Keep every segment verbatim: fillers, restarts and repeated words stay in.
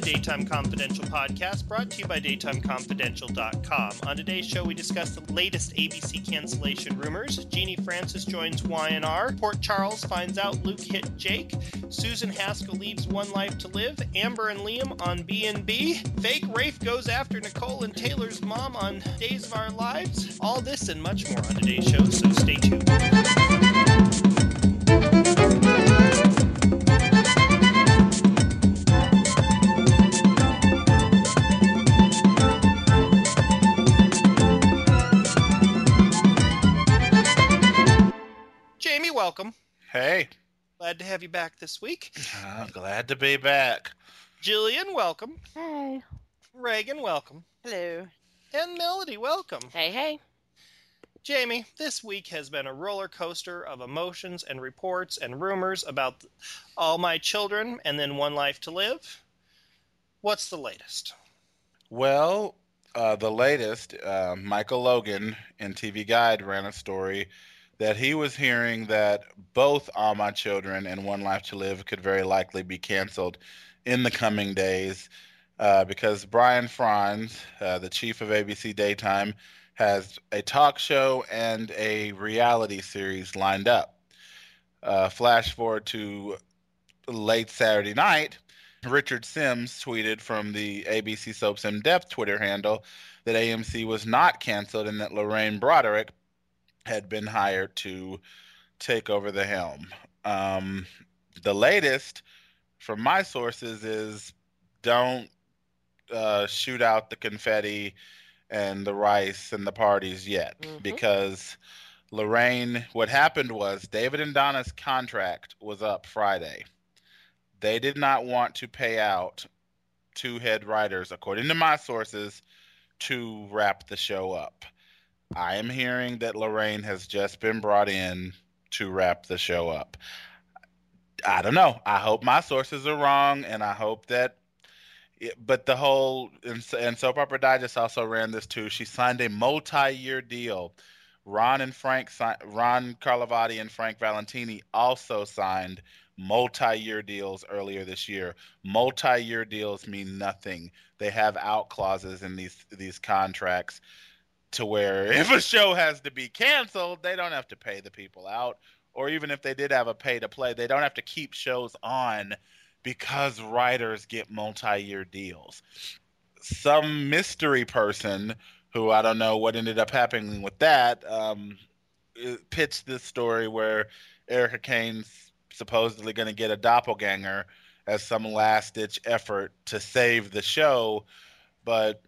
Daytime Confidential podcast, brought to you by daytime confidential dot com. On today's show, we discuss the latest A B C cancellation rumors. Jeannie Francis joins Y N R. Port Charles finds out Luke hit Jake. Susan Haskell leaves One Life to Live. Amber and Liam on B and B. Fake Rafe goes after Nicole and Taylor's mom on Days of Our Lives. All this and much more on today's show, so stay tuned. Jamie, welcome. Hey. Glad to have you back this week. Uh, glad to be back. Jillian, welcome. Hey. Reagan, welcome. Hello. And Melody, welcome. Hey, hey. Jamie, this week has been a roller coaster of emotions and reports and rumors about All My Children and then One Life to Live. What's the latest? Well, uh, the latest, uh, Michael Logan in T V Guide ran a story that he was hearing that both All My Children and One Life to Live could very likely be canceled in the coming days uh, because Brian Franz, uh, the chief of A B C Daytime, has a talk show and a reality series lined up. Uh, flash forward to late Saturday night, Richard Sims tweeted from the A B C Soaps in Depth Twitter handle that A M C was not canceled and that Lorraine Broderick had been hired to take over the helm. Um, the latest from my sources is don't uh, shoot out the confetti and the rice and the parties yet, mm-hmm. because Lorraine, what happened was David and Donna's contract was up Friday. They did not want to pay out two head writers, according to my sources, to wrap the show up. I am hearing that Lorraine has just been brought in to wrap the show up. I don't know. I hope my sources are wrong, and I hope that it, but the whole, and, and Soap Opera Digest also ran this too. She signed a multi-year deal. Ron and Frank, Ron Carlivati and Frank Valentini also signed multi-year deals earlier this year. Multi-year deals mean nothing. They have out clauses in these these contracts to where if a show has to be canceled, they don't have to pay the people out. Or even if they did have a pay to play, they don't have to keep shows on because writers get multi-year deals. Some mystery person, who I don't know what ended up happening with that, um, pitched this story where Erica Kane's supposedly going to get a doppelganger as some last-ditch effort to save the show. But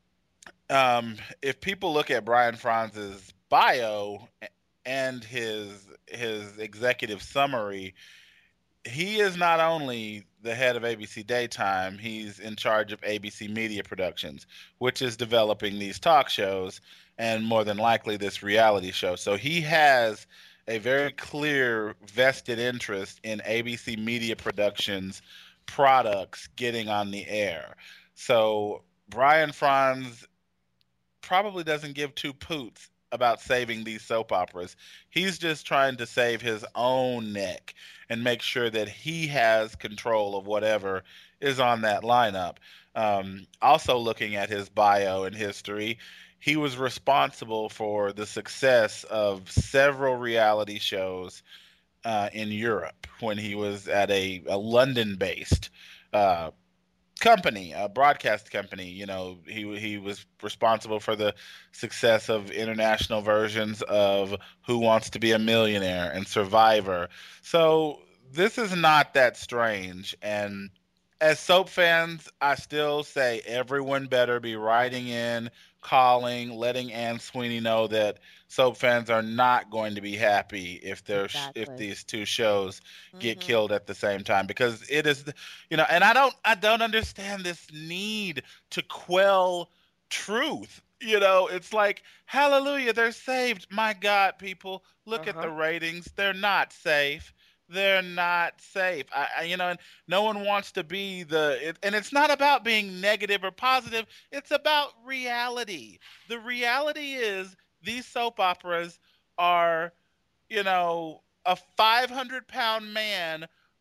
um, if people look at Brian Franz's bio and his his executive summary, he is not only the head of A B C Daytime, he's in charge of A B C Media Productions, which is developing these talk shows and more than likely this reality show. So he has a very clear vested interest in A B C Media Productions products getting on the air. So Brian Franz probably doesn't give two poots about saving these soap operas. He's just trying to save his own neck and make sure that he has control of whatever is on that lineup. Um, also looking at his bio and history, he was responsible for the success of several reality shows uh, in Europe when he was at a, a London-based uh, company, a broadcast company. You know, he he was responsible for the success of international versions of Who Wants to Be a Millionaire and Survivor. So this is not that strange. And as soap fans, I still say everyone better be writing in, calling, letting Anne Sweeney know that soap fans are not going to be happy if there's Exactly. if these two shows get Mhm. killed at the same time, because it is, you know, and I don't I don't understand this need to quell truth. You know, it's like, hallelujah, they're saved. My God, people, look at Uh-huh. the ratings. They're not safe. They're not safe. I, I you know, and no one wants to be the, it, and it's not about being negative or positive. It's about reality. The reality is these soap operas are, you know, a five hundred pound man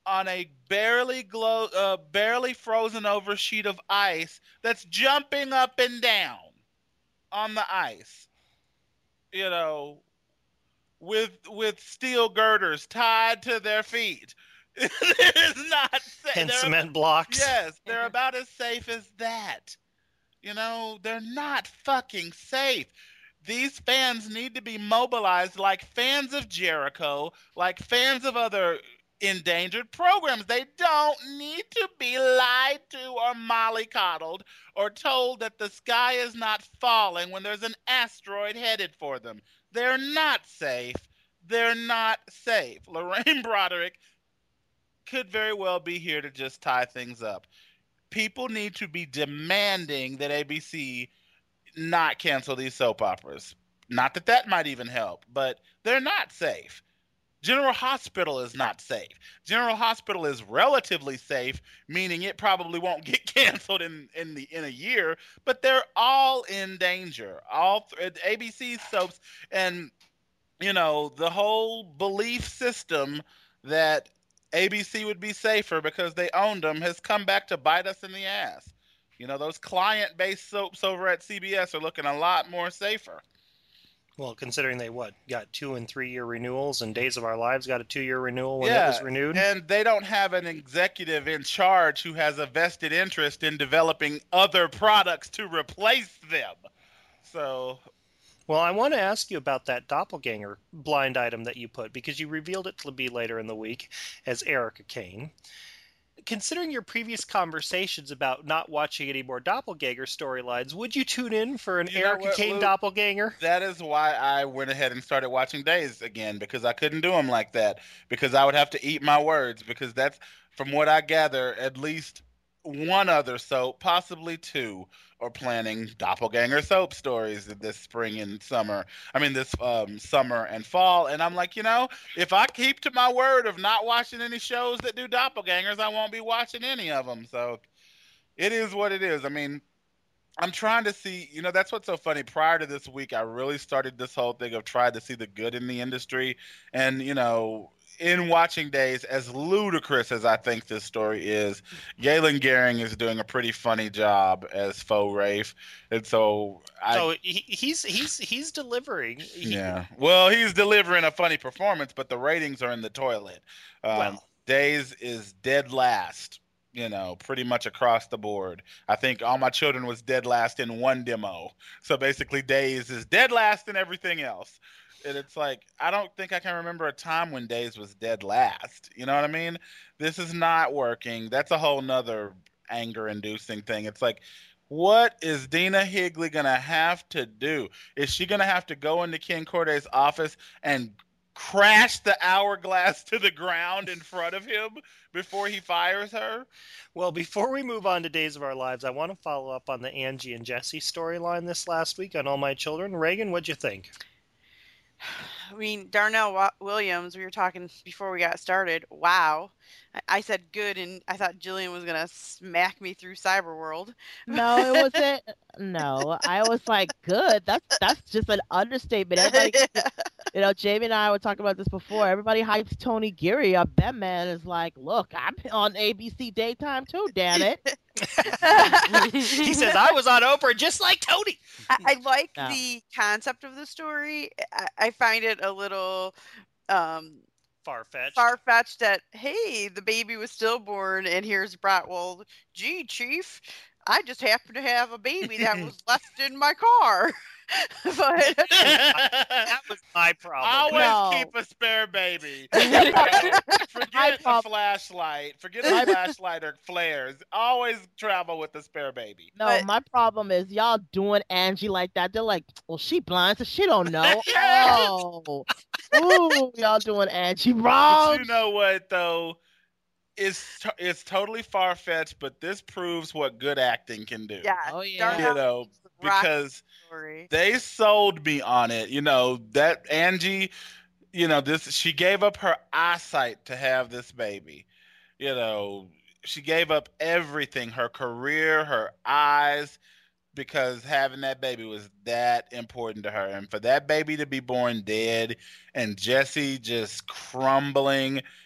on a barely glow, uh, barely frozen over sheet of ice that's jumping up and down on the ice. You know, with with steel girders tied to their feet. It is not safe. And They're cement about, blocks. Yes, they're about as safe as that. You know, they're not fucking safe. These fans need to be mobilized like fans of Jericho, like fans of other endangered programs. They don't need to be lied to or mollycoddled or told that the sky is not falling when there's an asteroid headed for them. They're not safe. They're not safe. Lorraine Broderick could very well be here to just tie things up. People need to be demanding that A B C not cancel these soap operas. Not that that might even help, but they're not safe. General Hospital is not safe. General Hospital is relatively safe, meaning it probably won't get canceled in in the in a year, but they're all in danger. All A B C soaps, and you know, the whole belief system that A B C would be safer because they owned them has come back to bite us in the ass. You know, those client-based soaps over at C B S are looking a lot more safer. Well, considering they, what, got two- and three-year renewals, and Days of Our Lives got a two-year renewal when yeah, it was renewed. And they don't have an executive in charge who has a vested interest in developing other products to replace them. So... Well, I want to ask you about that doppelganger blind item that you put, because you revealed it to be later in the week as Erica Kane. Considering your previous conversations about not watching any more doppelganger storylines, would you tune in for an You know Erica what, Kane Luke? doppelganger? That is why I went ahead and started watching Days again, because I couldn't do them like that, because I would have to eat my words, because that's, from what I gather, at least one other soap, possibly two, are planning doppelganger soap stories this spring and summer. I mean, this um, summer and fall. And I'm like, you know, if I keep to my word of not watching any shows that do doppelgangers, I won't be watching any of them. So it is what it is. I mean, I'm trying to see, you know, that's what's so funny. Prior to this week, I really started this whole thing of trying to see the good in the industry. And, you know, in watching Days, as ludicrous as I think this story is, Galen Gehring is doing a pretty funny job as Faux Rafe. And so I... So he, he's he's he's delivering. He, yeah. Well, he's delivering a funny performance, but the ratings are in the toilet. Um, Well. Days is dead last. You know, pretty much across the board. I think All My Children was dead last in one demo. So basically Days is dead last in everything else. And it's like, I don't think I can remember a time when Days was dead last. You know what I mean? This is not working. That's a whole nother anger-inducing thing. It's like, what is Dina Higley going to have to do? Is she going to have to go into Ken Corday's office and crash the hourglass to the ground in front of him before he fires her? Well, before we move on to Days of Our Lives, I want to follow up on the Angie and Jesse storyline this last week on All My Children. Reagan, what'd you think? I mean, Darnell Wa- Williams, we were talking before we got started. Wow. I, I said good, and I thought Jillian was going to smack me through Cyberworld. No, it wasn't. No, I was like, good. That's that's just an understatement. Everybody, you know, Jamie and I were talking about this before. Everybody hypes Tony Geary up. That man is like, look, I'm on A B C daytime too, damn it. He says, I was on Oprah just like Tony. I, I like No. the concept of the story. I, I find it a little um, Far-fetched. far-fetched that, hey, the baby was stillborn, and here's Brat. Well, gee, Chief, I just happened to have a baby that was left in my car. But That was my problem. Always No. keep a spare baby. You know, forget a prob- flashlight. Forget a flashlight or flares. Always travel with a spare baby. No, But- my problem is y'all doing Angie like that. They're like, well, she blind, so she don't know. Yes. Oh, ooh, y'all doing Angie But wrong. you know what, though? It's, t- it's totally far-fetched, but this proves what good acting can do. yeah, Oh, yeah. You Darnell know, rock because story. they sold me on it. You know, that Angie, you know, this she gave up her eyesight to have this baby. You know, she gave up everything, her career, her eyes, because having that baby was that important to her. And for that baby to be born dead and Jesse just crumbling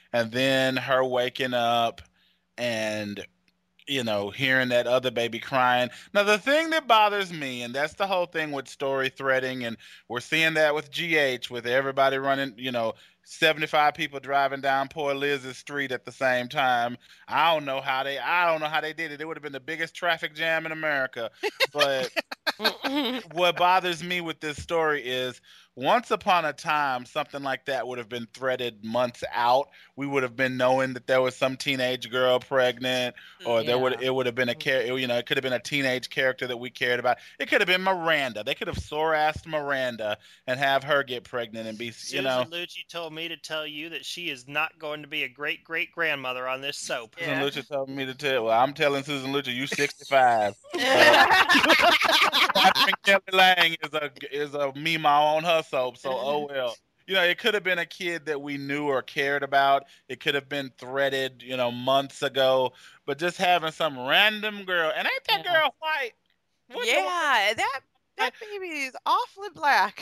and then her waking up and, you know, hearing that other baby crying. Now, the thing that bothers me, and that's the whole thing with story threading, and we're seeing that with G H, with everybody running, you know, seventy-five people driving down poor Liz's street at the same time. I don't know how they, I don't know how they did it. It would have been the biggest traffic jam in America. But what bothers me with this story is, once upon a time, something like that would have been threaded months out. We would have been knowing that there was some teenage girl pregnant, or there would Yeah. it would have been a char- you know, it could have been a teenage character that we cared about. It could have been Miranda. They could have sore-assed Miranda and have her get pregnant and be, you Susan know. Lucci told me to tell you that she is not going to be a great great grandmother on this soap. Yeah. Susan Lucci told me to tell. Well, I'm telling Susan Lucci, you sixty-five. Kelly Lang is a is a Mima on her soap, so oh well. You know, it could have been a kid that we knew or cared about. It could have been threaded, you know, months ago. But just having some random girl, and ain't that Yeah. girl white? What the- Yeah, that that baby is awfully black.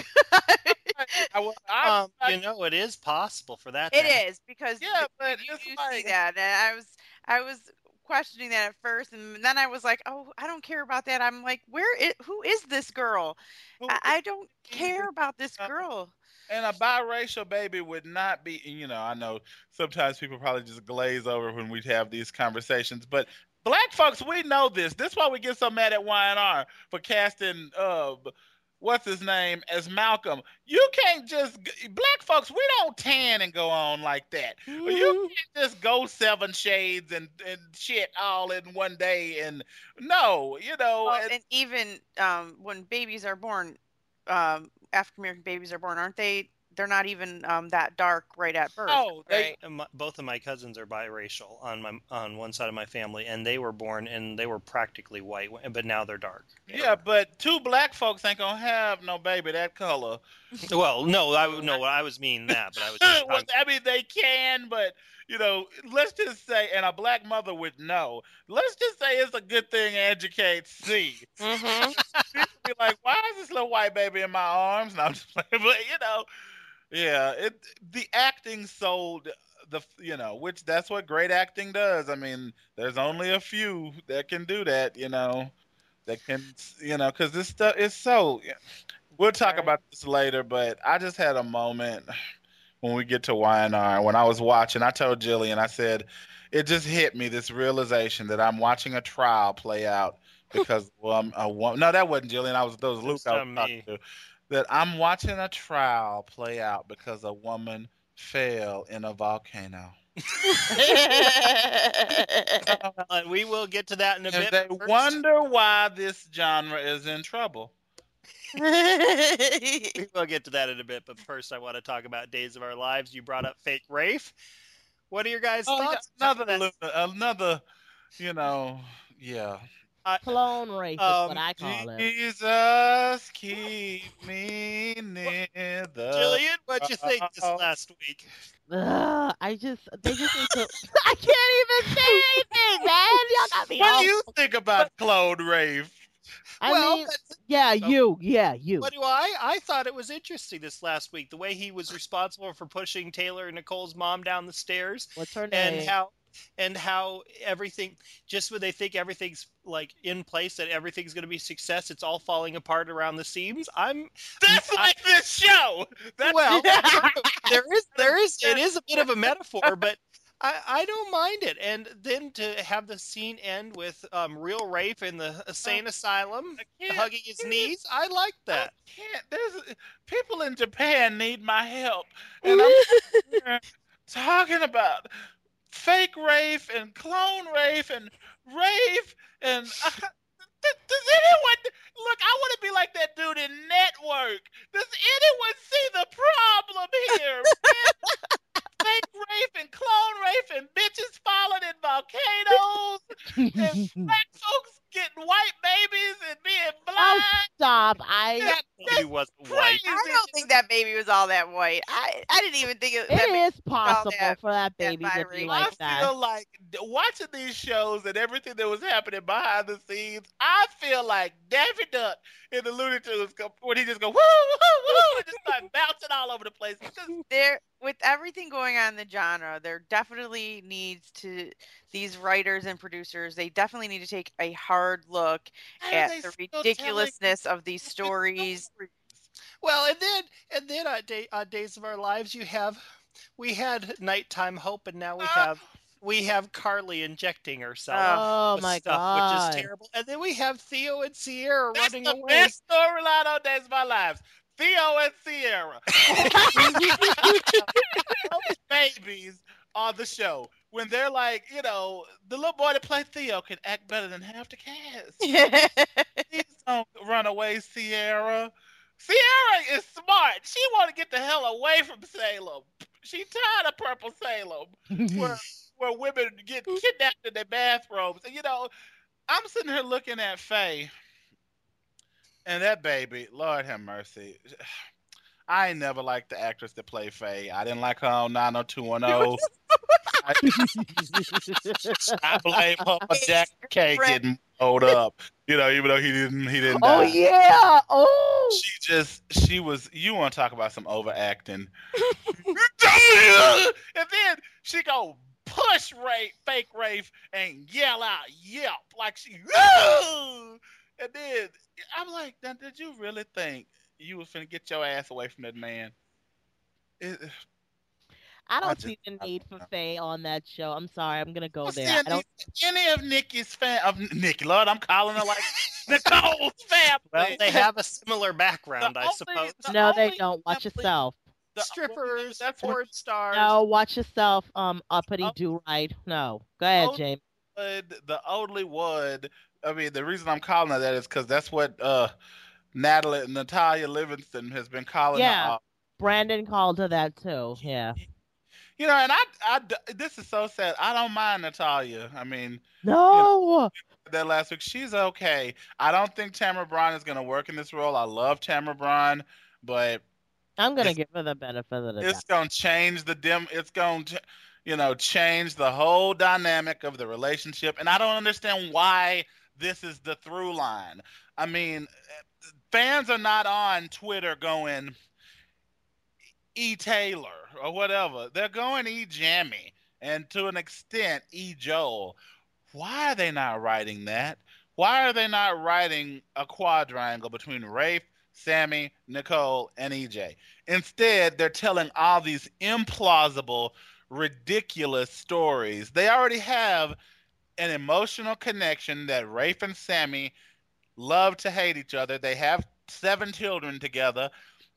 I, was- I, Um, you know, it is possible for that. It to happen. is because Yeah, you- but you it's do see like- that, and I was I was questioning that at first, and then I was like, oh, I don't care about that. I'm like, where is who is this girl? who- I, I don't care about this Uh, girl. And a biracial baby would not be, you know, I know sometimes people probably just glaze over when we have these conversations, but black folks, we know this. This is why we get so mad at Y N R for casting, uh, what's his name, as Malcolm. You can't just, black folks, we don't tan and go on like that. You can't just go seven shades and, and shit all in one day. And no, you know. Well, and- and even um, when babies are born, um, African American babies are born, aren't they? They're not even um, that dark right at birth. Oh, they- right? And my- both of my cousins are biracial on my on one side of my family, and they were born and they were practically white, but now they're dark. yeah, but two black folks ain't gonna have no baby that color. Well, no, I no, I was meaning that, but I was just Well, talking- I mean, they can, but you know, let's just say, and a black mother would know. Let's just say it's a good thing educates C. Mhm. People be like, "Why is this little white baby in my arms?" And I'm just like, but you know, yeah, it the acting sold the, you know, which that's what great acting does. I mean, there's only a few that can do that, you know, that can, you know, because this stuff is so. We'll talk Right. about this later, but I just had a moment when we get to Y N R. When I was watching, I told Jillian, I said, it just hit me, this realization that I'm watching a trial play out because, well, I'm a woman. No, that wasn't Jillian. I was, that was Luke. It's I was on talking me. to. That I'm watching a trial play out because a woman fell in a volcano. Uh, we will get to that in a And bit. they but first- wonder why this genre is in trouble. We will get to that in a bit, but first I want to talk about Days of Our Lives. You brought up Fake Rafe. What are your guys' Oh, yeah, thoughts? another, about Lu- another, you know, yeah. Clone race is Um, what I call it. Jesus, keep me near the. Jillian, what'd you think this Uh, last week? Ugh, I just they just need to. I can't even say anything, man. Y'all got me. What all- do you think about Claude Rave? I well, mean, that's- yeah, you, yeah, you. what do I? I thought it was interesting this last week, the way he was responsible for pushing Taylor and Nicole's mom down the stairs, What's her and name? how and how everything, just when they think everything's like in place, that everything's going to be success, it's all falling apart around the seams. I'm That's I- like this show. That's well, there is there is it is a bit of a metaphor, but I, I don't mind it. And then to have the scene end with um, real Rafe in the insane asylum I can't- hugging his knees, I like that. I can't. There's people in Japan need my help, and I'm here talking about fake Rafe and clone Rafe and Rafe and. Uh, does, does anyone look? I want to be like that dude in Network. Does anyone see the problem here? Fake Rafe and clone Rafe and bitches falling in volcanoes and black folks getting white babies and being Oh, blind. stop! I. That baby wasn't white. I don't think that baby was all that white. I, I didn't even think it, that It baby- is possible that- for that that baby to be biracial. like I that. feel like watching these shows and everything that was happening behind the scenes, I feel like Daffy Duck in the Looney Tunes when he just go woo woo woo and just start bouncing all over the place. It's just, There, with everything going on in the genre, there definitely needs to these writers and producers. They definitely need to take a hard look How are at they the still ridiculousness of these stories. stories? Well, and then and then on, day, on Days of Our Lives, you have we had Nighttime Hope, and now we have we have Carly injecting herself. Oh with my stuff, god. which is terrible. And then we have Theo and Sierra That's running the away. best storyline on Days of Our Lives. Theo and Sierra. Those babies on the show. When they're like, you know, the little boy that plays Theo can act better than half the cast. Please don't run away, Sierra. Sierra is smart. She want to get the hell away from Salem. She tired of Purple Salem, where where women get kidnapped in their bathrobes. And you know, I'm sitting here looking at Faye, and that baby, Lord have mercy. I ain't never liked the actress that played Faye. I didn't like her on nine oh two one oh. I, I blame her for Jack K getting hold up. You know, even though he didn't, he didn't. Oh die. yeah. Oh. She just, she was. You want to talk about some overacting? And then she go push Rafe, fake Rafe, and yell out, yelp like she. And then I'm like, did you really think you was finna get your ass away from that man? It, I don't I just- see the need for Faye on that show. I'm sorry, I'm gonna go Well, there. see, I don't. any of Nikki's fan of Nikki, Lord, I'm calling her like Nicole's family. Well, they have a similar background, The I only- suppose. the No, they only don't. Watch family- yourself. the- Strippers, that's what- porn stars. No, watch yourself. Um, uppity Oh. do right. No, go ahead, Oh. James. would, the only would. I mean, the reason I'm calling her that is because that's what uh, Natalie Natalia Livingston has been calling Yeah. her. Off. Brandon called her that too. Yeah. You know, and I, I, this is so sad. I don't mind Natalia. I mean, No. that last week she's okay. I don't think Tamara Braun is going to work in this role. I love Tamara Braun, but I'm gonna it's- give her the benefit of the it's doubt. going to change the dim. It's going to, you know, change the whole dynamic of the relationship. And I don't understand why this is the through line. I mean, fans are not on Twitter going E Taylor or whatever. They're going E Jammy and to an extent E Joel. Why are they not writing that? Why are they not writing a quadrangle between Rafe, Sammy, Nicole, and E J? Instead, they're telling all these implausible, ridiculous stories. They already have an emotional connection that Rafe and Sammy love to hate each other. They have seven children together.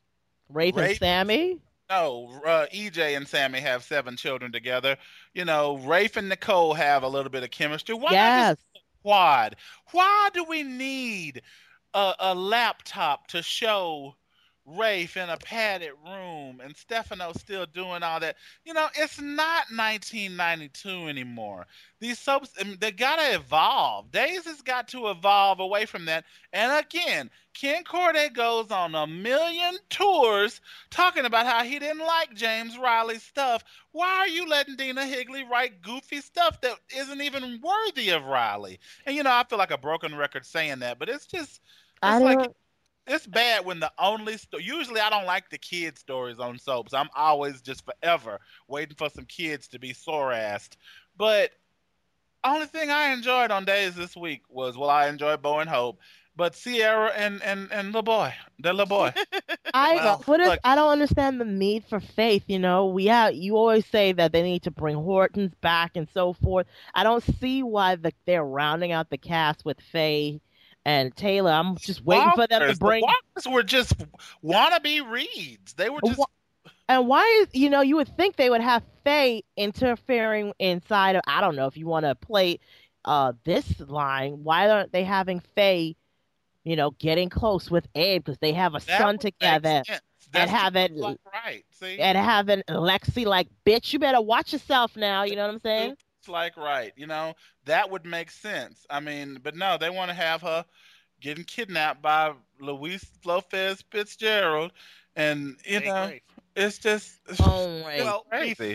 Rafe and Rafe- Sammy. No, uh, E J and Sammy have seven children together. You know, Rafe and Nicole have a little bit of chemistry. Why Yes. this quad? Why do we need a, a laptop to show Rafe in a padded room and Stefano still doing all that? You know, it's not nineteen ninety-two anymore. These soaps, I mean, they gotta evolve. Days has got to evolve away from that. And again, Ken Corday goes on a million tours talking about how he didn't like James Riley's stuff. Why are you letting Dina Higley write goofy stuff that isn't even worthy of Riley? And you know, I feel like a broken record saying that, but it's just, I it's like don't. it's bad when the only sto- usually I don't like the kid stories on soaps. I'm always just forever waiting for some kids to be sore-assed. But only thing I enjoyed on Days this week was, well, I enjoyed Bo and Hope, but Sierra and and and little boy, the little boy. I Well, what is, look- I don't understand the need for Faith. You know, we have you always say that they need to bring Hortons back and so forth. I don't see why the, they're rounding out the cast with Faye and Taylor. I'm just waiting for them to Walkers, the bring. Walkers were just wannabe Reeds. They were just Wha- And why is you know you would think they would have Faye interfering inside of I don't know if you want to play uh this line. Why aren't they having Faye, you know, getting close with Abe because they have a that son would make together sense. and That's having like right. See, and having Lexi like bitch, you better watch yourself now. You know what I'm saying? it's like right. You know that would make sense. I mean, but no, they want to have her getting kidnapped by Luis Lopez Fitzgerald, and you Hey, know great. it's just Oh, right. Well, crazy.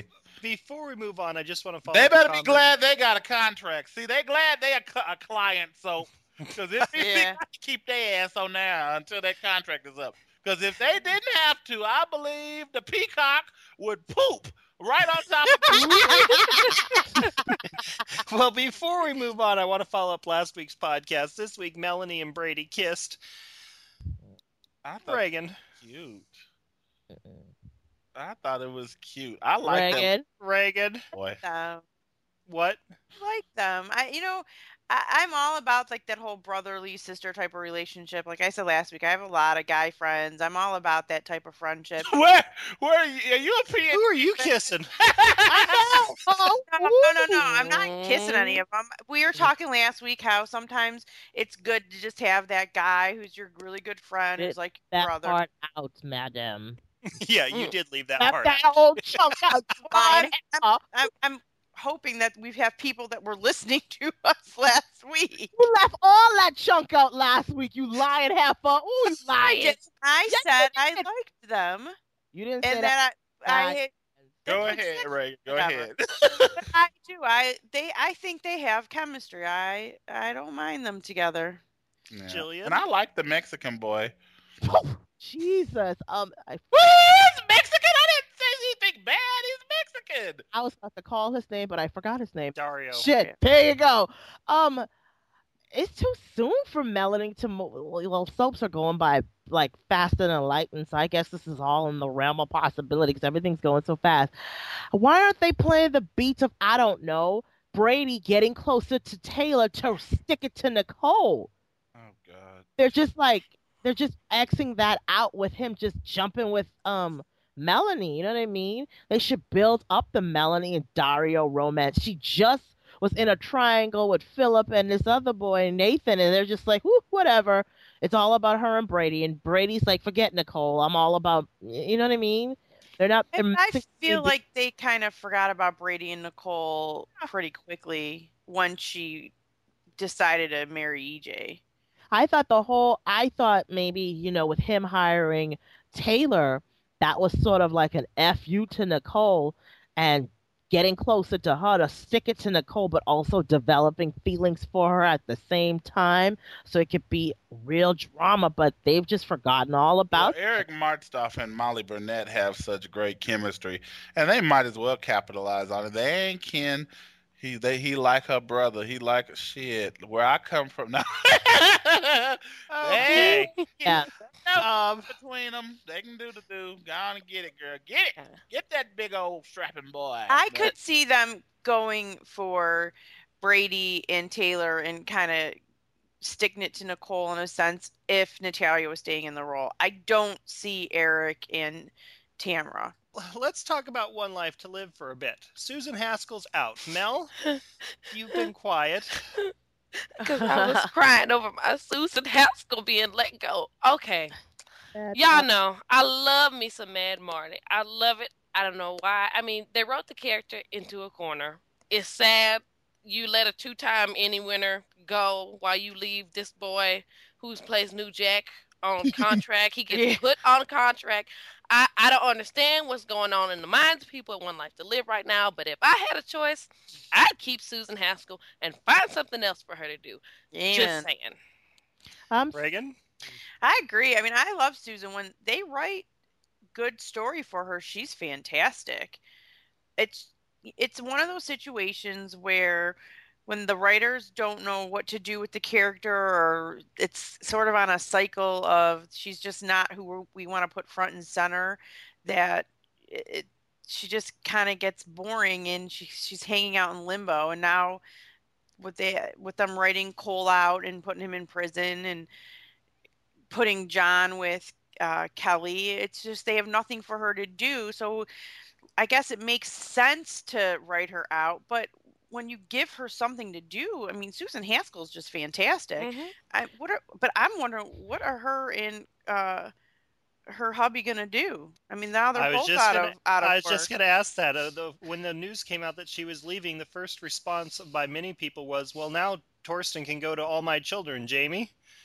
before we move on, I just want to follow They up better the be comment. glad they got a contract. See, they glad they a, cu- a client, so because if they Yeah. got to keep their ass on there until that contract is up. Because if they didn't have to, I believe the peacock would poop right on top of Well, before we move on, I want to follow up last week's podcast. This week, Melanie and Brady kissed. I thought Reagan. it was cute. I thought it was cute. I like that Reagan. Reagan. boy. Um, What? I like them. I, you know, I, I'm all about like that whole brotherly sister type of relationship. Like I said last week, I have a lot of guy friends. I'm all about that type of friendship. Where, where are you? Are you a P N? Who are you kissing? Oh, No, no, no, no. I'm not kissing any of them. We were talking last week how sometimes it's good to just have that guy who's your really good friend, who's like your that brother. part out, madam. Yeah, you did leave that Left part. that old chunk out. I'm, Oh, I'm, I'm hoping that we have people that were listening to us last week. you left all that chunk out last week, you lying heifer. Ooh, you lying. I Yes, said you I did. liked them, You didn't say and that. then I, I Uh, hit. Go That's ahead, exactly Ray. Go whatever. ahead. But I do. I they. I think they have chemistry. I I don't mind them together. Yeah. Jillian? And I like the Mexican boy. Jesus. Um, I, He's Mexican. I didn't say anything bad. He's Mexican. I was about to call his name, but I forgot his name. Dario. Shit. Okay. There you go. Um, it's too soon for Melanie to. Mo- well, soaps are going by like faster than lightning, so I guess this is all in the realm of possibility because everything's going so fast. Why aren't they playing the beats of I don't know Brady getting closer to Taylor to stick it to Nicole? Oh God. They're just like they're just Xing that out with him just jumping with um Melanie. You know what I mean? They should build up the Melanie and Dario romance. She just was in a triangle with Philip and this other boy Nathan, and they're just like, whoo, whatever. It's all about her and Brady, and Brady's like, forget Nicole. I'm all about, you know what I mean? They're not. I, They're I mixing feel the- like they kind of forgot about Brady and Nicole pretty quickly once she decided to marry E J. I thought the whole, I thought maybe, you know, with him hiring Taylor, that was sort of like an F you to Nicole and getting closer to her to stick it to Nicole, but also developing feelings for her at the same time so it could be real drama, but they've just forgotten all Well, about Eric Martstoff and Molly Burnett have such great chemistry, and they might as well capitalize on it. They ain't kin. He they he like her brother. He like shit. Where I come from now. Okay. Yeah. Um, Between them, they can do the do. Go on and get it, girl. Get it. Get that big old strapping boy. I But- could see them going for Brady and Taylor and kind of sticking it to Nicole in a sense if Natalia was staying in the role. I don't see Eric and Tamara. let's talk about One Life to Live for a bit. Susan Haskell's out. Mel, you've been quiet. Because I was crying over my Susan Haskell being let go. Okay. Y'all know, I love me some Mad Marty. I love it. I don't know why. I mean, they wrote the character into a corner. It's sad you let a two-time Emmy winner go while you leave this boy who plays New Jack on contract. He gets Yeah. put on contract. I, I don't understand what's going on in the minds of people at One Life to Live right now, but if I had a choice, I'd keep Susan Haskell and find something else for her to do. Amen. Just saying. I'm Reagan? I agree. I mean, I love Susan. When they write good story for her, she's fantastic. It's it's one of those situations where when the writers don't know what to do with the character, or it's sort of on a cycle of she's just not who we want to put front and center, that it, it she just kind of gets boring and she she's hanging out in limbo. And now with they with them writing Cole out and putting him in prison and putting John with uh, Kelly, it's just they have nothing for her to do. So I guess it makes sense to write her out, but when you give her something to do, I mean, Susan Haskell is just fantastic. Mhm. I what are, but I'm wondering what are her and uh, her hubby gonna do? I mean, now they're I was both just out gonna, of out of I was work. just going to ask that. Uh, the, when the news came out that she was leaving, the first response by many people was, well, now Torsten can go to All My Children, Jamie. No,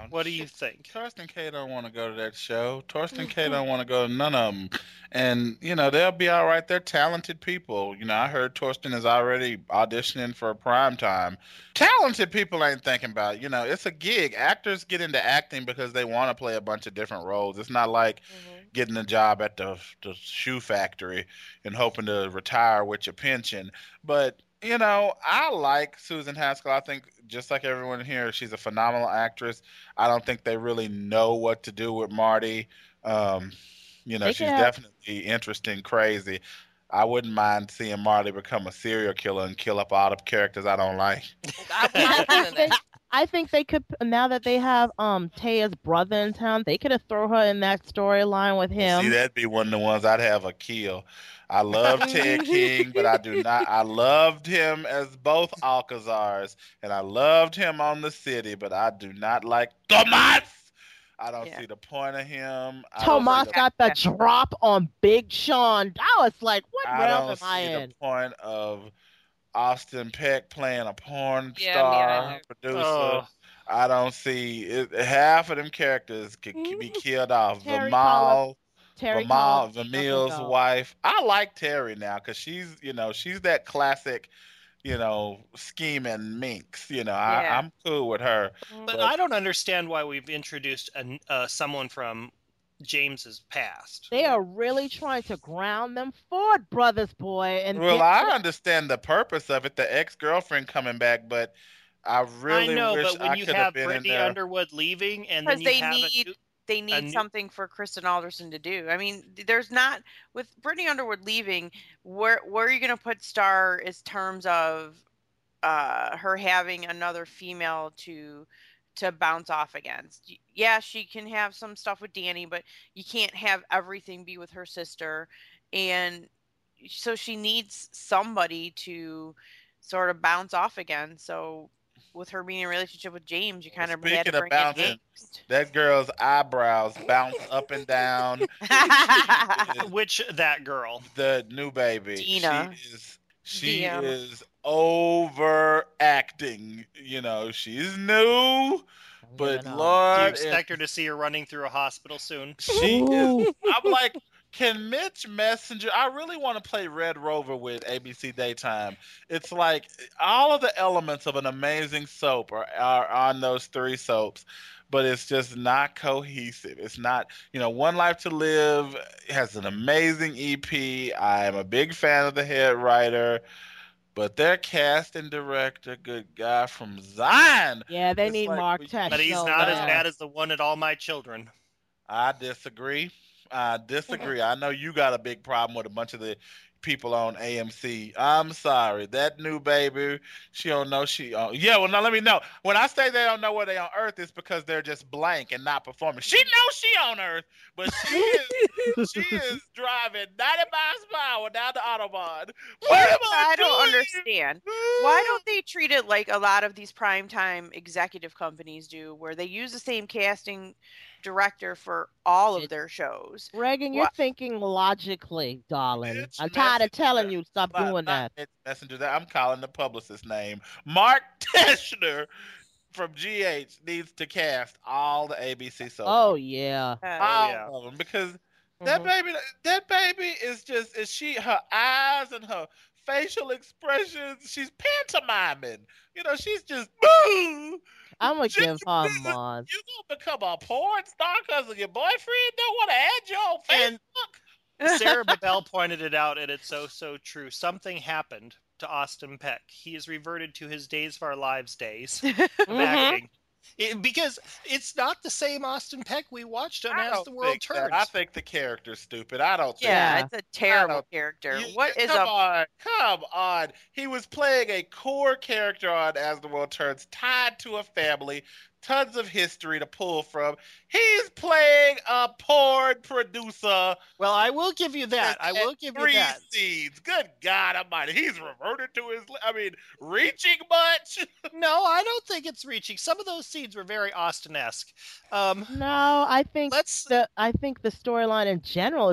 now. What do you think? Torsten K don't want to go to that show. Torsten K don't want to go to none of them. And, you know, they'll be all right. They're talented people. You know, I heard Torsten is already auditioning for prime time. Talented people ain't thinking about it. You know, it's a gig. Actors get into acting because they want to play a bunch of different roles. It's not like mm-hmm. getting a job at the, the shoe factory and hoping to retire with your pension. But, you know, I like Susan Haskell. I think, just like everyone here, she's a phenomenal actress. I don't think they really know what to do with Marty. Um, you know, They she's could have- definitely interesting, crazy. I wouldn't mind seeing Marty become a serial killer and kill up all the characters I don't like. I I was think thinking they, that. I think they could, now that they have um Taya's brother in town, they could have thrown her in that storyline with him. See, that'd be one of the ones I'd have a kill. I love Ted King, but I do not. I loved him as both Alcazars, and I loved him on The City, but I do not like Tomas. I don't Yeah. see the point of him. I don't Tomas see the- got the drop on Big Sean. I was like, what I realm don't am I see in? the point of Austin Peck playing a porn Yeah, me star either. producer. Oh. I don't see it, half of them characters could, could be killed off. Terry Vimal, Terry Vimal, Collins Vermeil's doesn't go. wife. I like Terry now because she's, you know, she's that classic, you know, scheming minx. You know, I, Yeah. I'm cool with her. But But- I don't understand why we've introduced an, uh, someone from James's past. They are really trying to ground them Ford brothers, boy. And Well, get- I understand the purpose of it, the ex-girlfriend coming back, but I really I know, wish but when I you could have have been in Brittany there. Underwood leaving, and Because then you they have a need new- they need new- something for Kristen Alderson to do. I mean, there's not with Brittany Underwood leaving. Where where are you going to put Star as terms of uh, her having another female to to bounce off against? Y- Yeah, she can have some stuff with Danny, but you can't have everything be with her sister, and so she needs somebody to sort of bounce off again. So with her being in a relationship with James, you kind of had Speaking to of bring in bouncing, James. That girl's eyebrows bounce up and down. which that girl. The new baby. Dina. She is she Deanna. is overacting. You know, she's new, but You know. Do you Lord, expect her to see her running through a hospital soon? she Ooh. is. I'm like, can Mitch Messenger? I really want to play Red Rover with A B C Daytime. It's like all of the elements of an amazing soap are, are on those three soaps, but it's just not cohesive. It's not, you know, One Life to Live has an amazing E P. I am a big fan of the head writer, but their casting director, good guy from Zion. Yeah, they It's need like Mark we- Tesh. But he's so not as bad. bad as the one at All My Children. I disagree. I disagree. I know you got a big problem with a bunch of the people on A M C. I'm sorry. That new baby, she don't know she. Uh, yeah, well, now let me know. When I say they don't know where they on Earth, it's because they're just blank and not performing. She knows she on Earth, but she is she is driving ninety miles per hour down the autobahn. What am I, I don't doing? understand. Why don't they treat it like a lot of these primetime executive companies do, where they use the same casting director for all of their shows? Reagan, you're What? thinking logically, darling. Mitch I'm tired of Messenger. telling you, stop Not- doing not that. Mitch Messenger. That I'm calling the publicist's name. Mark Teschner from G H needs to cast all the A B C soaps. Oh yeah. Uh, all yeah. of them, because that Mhm. baby, that baby is just is she her eyes and her facial expressions. She's pantomiming. You know, she's just. Boo! I'm gonna Just give her because Mars. You gonna become a porn star because of your boyfriend don't want to add you on And- Facebook? Sarah Babel pointed it out, and it's so, so true. Something happened to Austin Peck. He has reverted to his Days of Our Lives days of Mhm. acting. It- because it's not the same Austin Peck we watched on I As don't the World think that. Turns. I think the character's stupid. I don't think. yeah, Yeah. it's a terrible don't- character. You- What is come a on, come on. He was playing a core character on As the World Turns, tied to a family, tons of history to pull from. He's playing a porn producer. Well, I will give you that. I will give you Three that. scenes. Good God Almighty, he's reverted to his. I mean, reaching much. No, I don't think it's reaching. Some of those scenes were very Austin-esque. Um, No, I think let's. the I think the storyline in general is just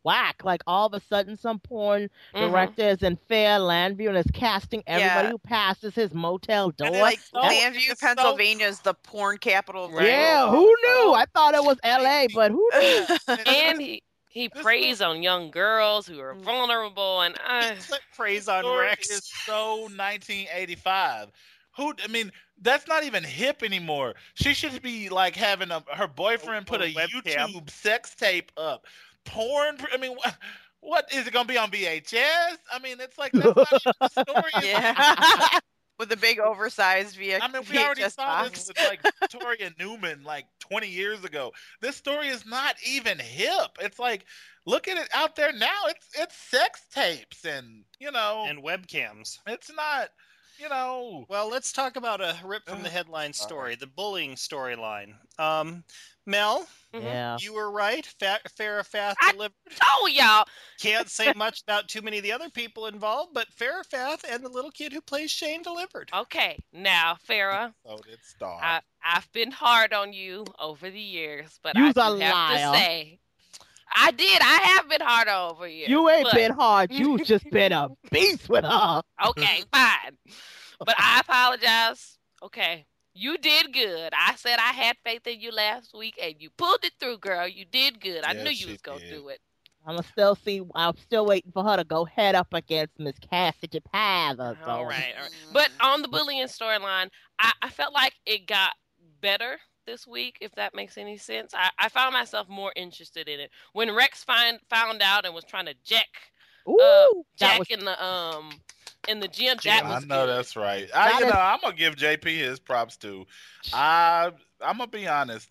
whack. Like all of a sudden, some porn Mhm. director is in Fair Landview and is casting everybody Yeah. who passes his motel door. And it's Like so- Landview, it's so- Pennsylvania is the porn capital of the Right. Yeah, world. who knew? I thought it was L A, but who knew? And he he This preys on young girls who are Mm. vulnerable, and I, It's like praise The on story Rex. is so nineteen eighty-five. Who? I mean, that's not even hip anymore. She should be like having a, her boyfriend put A a webcam. YouTube sex tape up. Porn. I mean, what, what is it gonna be on V H S? I mean, it's like that's not even the story. Yeah. With a big oversized V H S I mean, we already box. saw this with like Victoria Newman like twenty years ago. This story is not even hip. It's like, look at it out there now. It's it's sex tapes and you know, And webcams. it's not, you know. Well, let's talk about a rip from the Ugh. headline story, the bullying storyline. Um, Mel, Mhm. Yeah. you were right. Fa- Farrah Fawcett I- delivered. oh y'all, Can't say much about too many of the other people involved, but Farrah Fawcett and the little kid who plays Shane delivered. okay, now Farrah, So did Star. I I've been hard on you over the years, but You's I a do have liar. to say, I did. I have been hard over you. You ain't but- been hard. You just been a beast with her. Okay, fine. But I apologize. Okay. You did good. I said I had faith in you last week and you pulled it through, girl. You did good. I Yes, knew she you was gonna did. do it. I'm still see. I'm still waiting for her to go head up against Miss Cassidy Pather. So. All right, all right. But on the bullying storyline, I, I felt like it got better this week, if that makes any sense. I, I found myself more interested in it. When Rex find found out and was trying to jack Ooh, uh, that Jack was in the um in the gym, Gym. that I was know good. that's right. I, That you is- know, I'm gonna give J P his props too. I, I'm gonna be honest.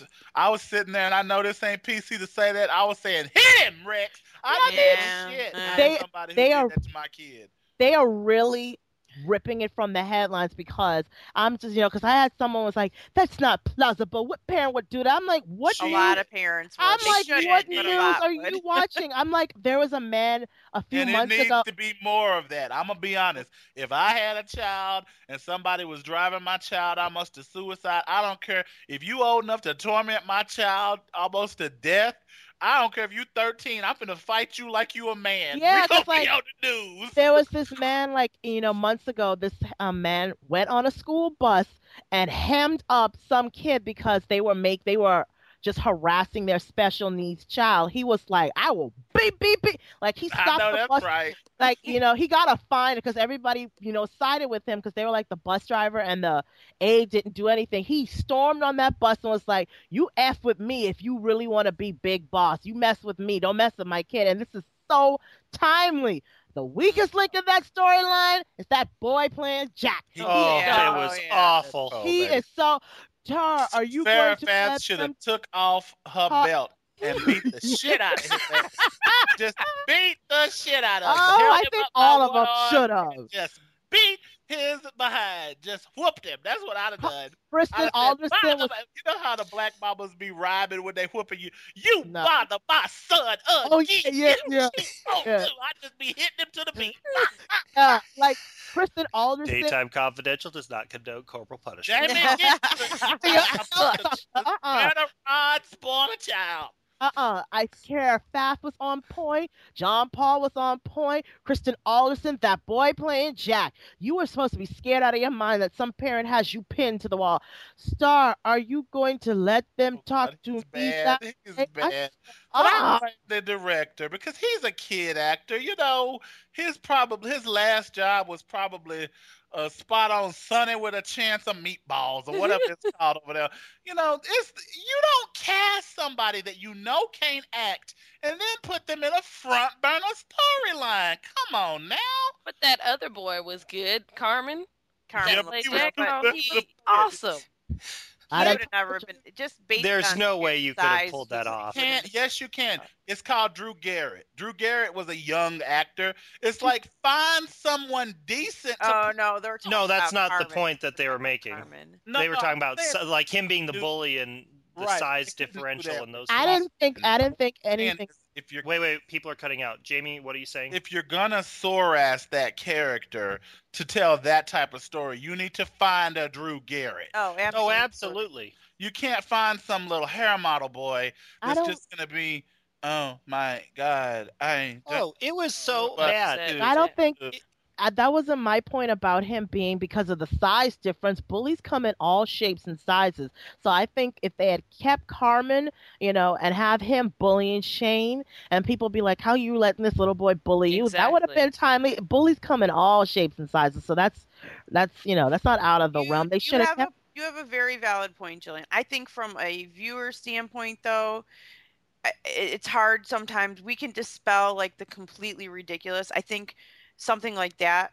I was sitting there, and I know this ain't P C to say that. I was saying, "Hit him, Rex." I Yeah. did shit. Uh, I They- ain't somebody who they did are- that to my kid. they are really ripping it from the headlines because I'm just, you know, because I had someone was like, that's not plausible. What parent would do that? I'm like, what? A news- lot of parents. Would. I'm They like, shouldn't, what but a news lot are would. you watching? I'm like, there was a man a few And it months needs ago. to be more of that. I'm gonna be honest. If I had a child and somebody was driving my child almost to suicide, I don't care if you old enough to torment my child almost to death. I don't care if you thirteen. I'm gonna fight you like you a man. Yeah, we gonna 'cause, like, be on the news. There was this man, like, you know, months ago, this um, man went on a school bus and hemmed up some kid because they were make they were just harassing their special needs child. He was like, I will beep, beep, beep. Like, he I stopped know the that's bus. right. Like, you know, he got a fine because everybody, you know, sided with him because they were like the bus driver and the aide didn't do anything. He stormed on that bus and was like, you F with me if you really want to be big boss. You mess with me. Don't mess with my kid. And this is so timely. The weakest link in that storyline is that boy playing Jack. He- Oh, Yeah. it was Oh, yeah. awful. Oh, He baby. is so. Tara, are you Farrah going to Fawcett let should them? have took off her Huh. belt and beat the shit out of his ass. Just beat the shit out of him. Oh, Held I him think up by all of one them arm should and have. Just beat his behind. Just whooped him. That's what I'd have done. Kristen I'd have Alderson said, was. "Mama," you know how the black mamas be rhyming when they whooping you? You No. bother my son again. Oh, yeah, yeah, yeah. Oh, Yeah. dude, I just be hitting him to the beat. Uh, like Kristen Alderson. Daytime Confidential does not condone corporal punishment. Damn it. Yeah. Uh-uh. Uh-uh. Rod spoil a child. Uh-uh. I care. Faf was on point. John Paul was on point. Kristen Alderson, that boy playing Jack. You were supposed to be scared out of your mind that some parent has you pinned to the wall. Star, are you going to let them talk to He's me? bad. that- He's Hey, I- bad. But I Uh-uh. blame the director because he's a kid actor. You know, his probably his last job was probably a spot on Sunny with a chance of meatballs or whatever it's called over there. You know, it's you don't cast somebody that you know can't act and then put them in a front burner storyline. Come on now. But that other boy was good, Carmen. Carmen Yeah, looked he good, was Jack, but oh, he, he he was awesome. I would don't- have never been just based There's on no his way you could have size, pulled that just- off. Can yes, you can. It's called Drew Garrett. Drew Garrett was a young actor. It's like find someone decent. To Oh no, they're talking No, that's about not the Carmen. point that they were making. Carmen. No, They were no, talking about I'm saying- so- like him being the Dude. bully and the Right, size they couldn't do differential that. and those. I things. didn't think I didn't think And anything. if you're Wait, wait, people are cutting out. Jamie, what are you saying? if you're gonna Soras that character to tell that type of story, you need to find a Drew Garrett. Oh, absolutely. Oh, absolutely. You can't find some little hair model boy I that's don't- just gonna be Oh my God! I Oh, it was so But- bad. Dude, I don't think It- uh, that wasn't my point about him being because of the size difference. Bullies come in all shapes and sizes. So I think if they had kept Carmen, you know, and have him bullying Shane, and people be like, "How you letting this little boy bully you?" That would have Exactly. been timely. Bullies come in all shapes and sizes, so that's that's you know that's not out of the You- realm. They you should have have kept. a you have a very valid point, Jillian. I think from a viewer standpoint, though, I- it's hard sometimes. We can dispel like the completely ridiculous. I think something like that,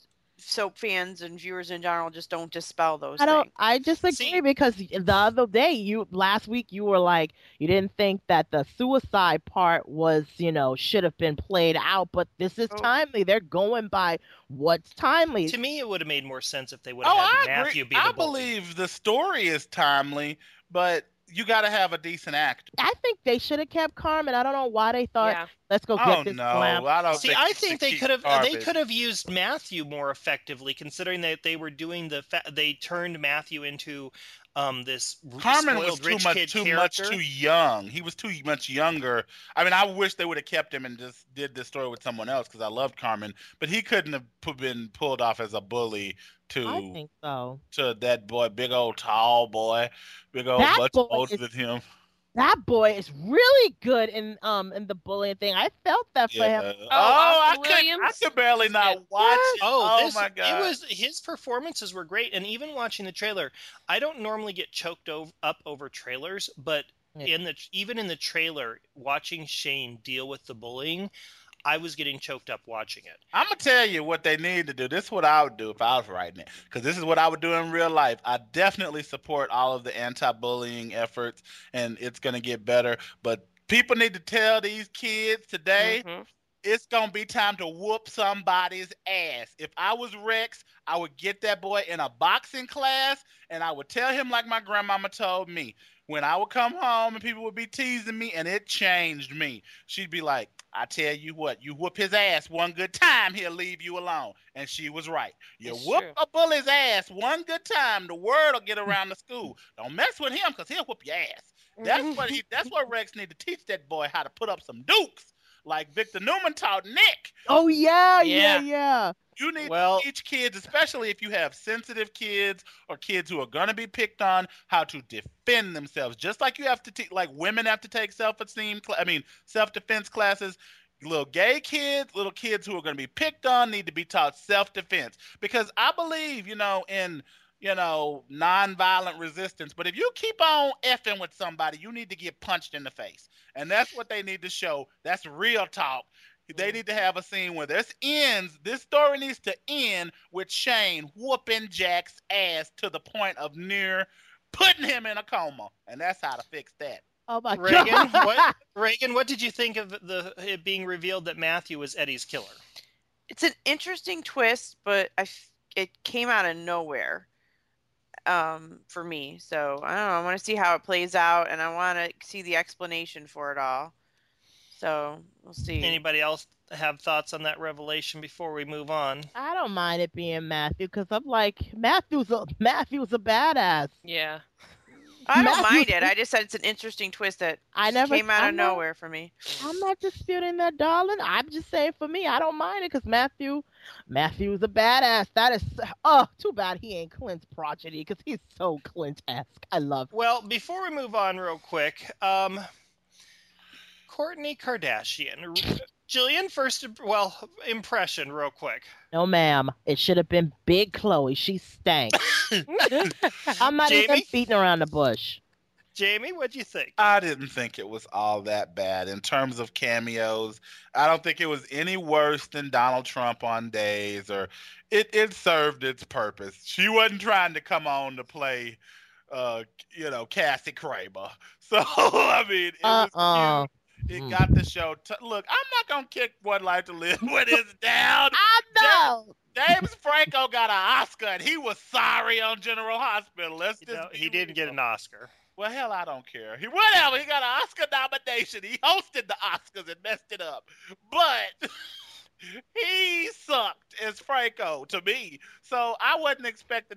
soap fans and viewers in general just don't dispel those I don't. things. I disagree See- because the other day, you last week, you were like, you didn't think that the suicide part was, you know, should have been played out, but this is Oh. timely. They're going by what's timely. To me, it would have made more sense if they would Oh, have I had Matthew agree. be the I bully. believe the story is timely, but you got to have a decent actor. I think they should have kept Carmen. I don't know why they thought, Yeah. let's go Oh get this no, glam. I don't See, think. I think they keep could have they garbage. could have used Matthew more effectively, considering that they were doing the fa- they turned Matthew into um this r- Carmen spoiled was too rich much kid too character. much too young. He was too much younger. I mean, I wish they would have kept him and just did this story with someone else because I loved Carmen, but he couldn't have pu- been pulled off as a bully I to think so. to that boy, big old tall boy, big old That much boy older is- than him. That boy is really good in um in the bullying thing. I felt that for Yeah. him. Oh, I Austin could I Williams? could barely not Yeah. watch it. Oh, Oh, this, my god! It was his performances were great, and even watching the trailer, I don't normally get choked ov- up over trailers, but Yeah. in the even in the trailer, watching Shane deal with the bullying, I was getting choked up watching it. I'm gonna tell you what they need to do. This is what I would do if I was writing it, because this is what I would do in real life. I definitely support all of the anti-bullying efforts, and it's gonna get better. But people need to tell these kids today Mhm. it's gonna be time to whoop somebody's ass. If I was Rex, I would get that boy in a boxing class, and I would tell him like my grandmama told me. When I would come home and people would be teasing me, and it changed me. She'd be like, I tell you what, you whoop his ass one good time, he'll leave you alone. And she was right. You It's whoop true. a bully's ass one good time, the word will get around the school. Don't mess with him, because he'll whoop your ass. That's what he. That's what Rex need to teach that boy, how to put up some dukes, like Victor Newman taught Nick. Oh yeah, Yeah. yeah, yeah. You need Well- to teach kids, especially if you have sensitive kids or kids who are going to be picked on, how to defend themselves. Just like you have to teach, like women have to take self-esteem, cl- I mean, self-defense classes. Little gay kids, little kids who are going to be picked on need to be taught self-defense. Because I believe, you know, in, you know, nonviolent resistance. But if you keep on effing with somebody, you need to get punched in the face. And that's what they need to show. That's real talk. They need to have a scene where this ends. This story needs to end with Shane whooping Jack's ass to the point of near putting him in a coma, and that's how to fix that. Oh my Reagan, god. what Reagan, what did you think of the it being revealed that Matthew was Eddie's killer? It's an interesting twist, but I f- it came out of nowhere um, for me. So I don't know. I want to see how it plays out, and I want to see the explanation for it all. So we'll see. Anybody else have thoughts on that revelation before we move on? I don't mind it being Matthew because I'm like Matthew's a Matthew's a badass. Yeah. I don't Matthew- mind it. I just said it's an interesting twist that I never came out I'm of not- nowhere for me. I'm not disputing that, darling. I'm just saying for me, I don't mind it because Matthew, Matthew's a badass. That is, oh, too bad he ain't Clint's progeny because he's so Clint-esque. I love. Well, before we move on, real quick, um, Kourtney Kardashian, Jillian, first, well, impression, real quick. No, ma'am. It should have been Big Chloe. She stank. I'm not even Jamie? beating around the bush. Jamie, what'd you think? I didn't think it was all that bad in terms of cameos. I don't think it was any worse than Donald Trump on Days, or it, it served its purpose. She wasn't trying to come on to play, uh, you know, Cassie Kramer. So, I mean, it was Uh-uh. cute. It Mm. got the show. T- Look, I'm not going to kick One Life to Live when it's down. I know. James Franco got an Oscar, and he was sorry on General Hospital. Let's You just know, be he didn't get real. an Oscar. Well, hell, I don't care. He whatever. He got an Oscar nomination. He hosted the Oscars and messed it up. But he sucked as Franco to me. So I wasn't expecting that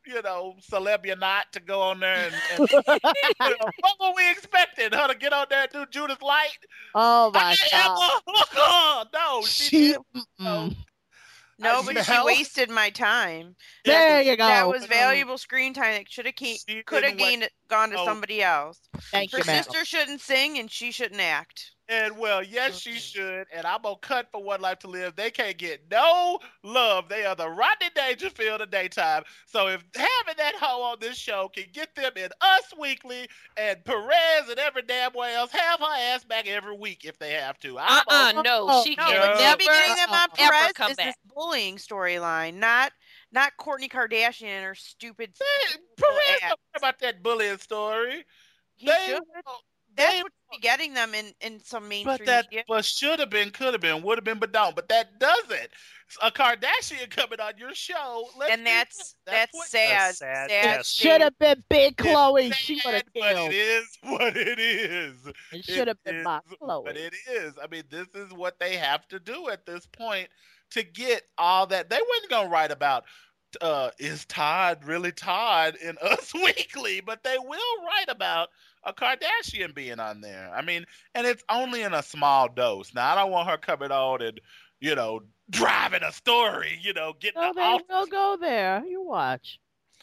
you know, celeb you're not to go on there and, and you know, what were we expecting? Her to get on there and do Judith Light? Oh my I, god! no, she, She, did. No. No, I- but she Mel? wasted my time. there you go. That was valuable screen time that should have She could have didn't wa- gained gone to Oh. somebody else. Thank Her you, Mel. sister shouldn't sing and she shouldn't act. And well, yes, she should. And I'm gonna cut for One Life to Live. They can't get no love. They are the Rodney Dangerfield of daytime. So if having that hoe on this show can get them in Us Weekly and Perez and every damn way else, have her ass back every week if they have to. I'm Uh-uh, on- no, she No, can No. what never should be getting them on ever Perez come is back. this bullying storyline, not not Kourtney Kardashian and her stupid. Hey, Perez act. don't care about that bullying story. He They- should. they- That's what should be getting them in in some mainstream But that, media. but should have been, could have been, would have been, but don't. But that doesn't. A Kardashian coming on your show, let's And be that's honest, that's what- sad. That's sad, yes. state. Should have been Big It's Chloe. She would sad, have but killed. it is what it is. It should have It been is, by Chloe. But it is. I mean, this is what they have to do at this point to get all that. They weren't gonna write about. Uh, is Todd really Todd in Us Weekly? But they will write about a Kardashian being on there. I mean, and it's only in a small dose. Now, I don't want her coming on and, you know, driving a story, you know, getting No, the they off. will go there. You watch.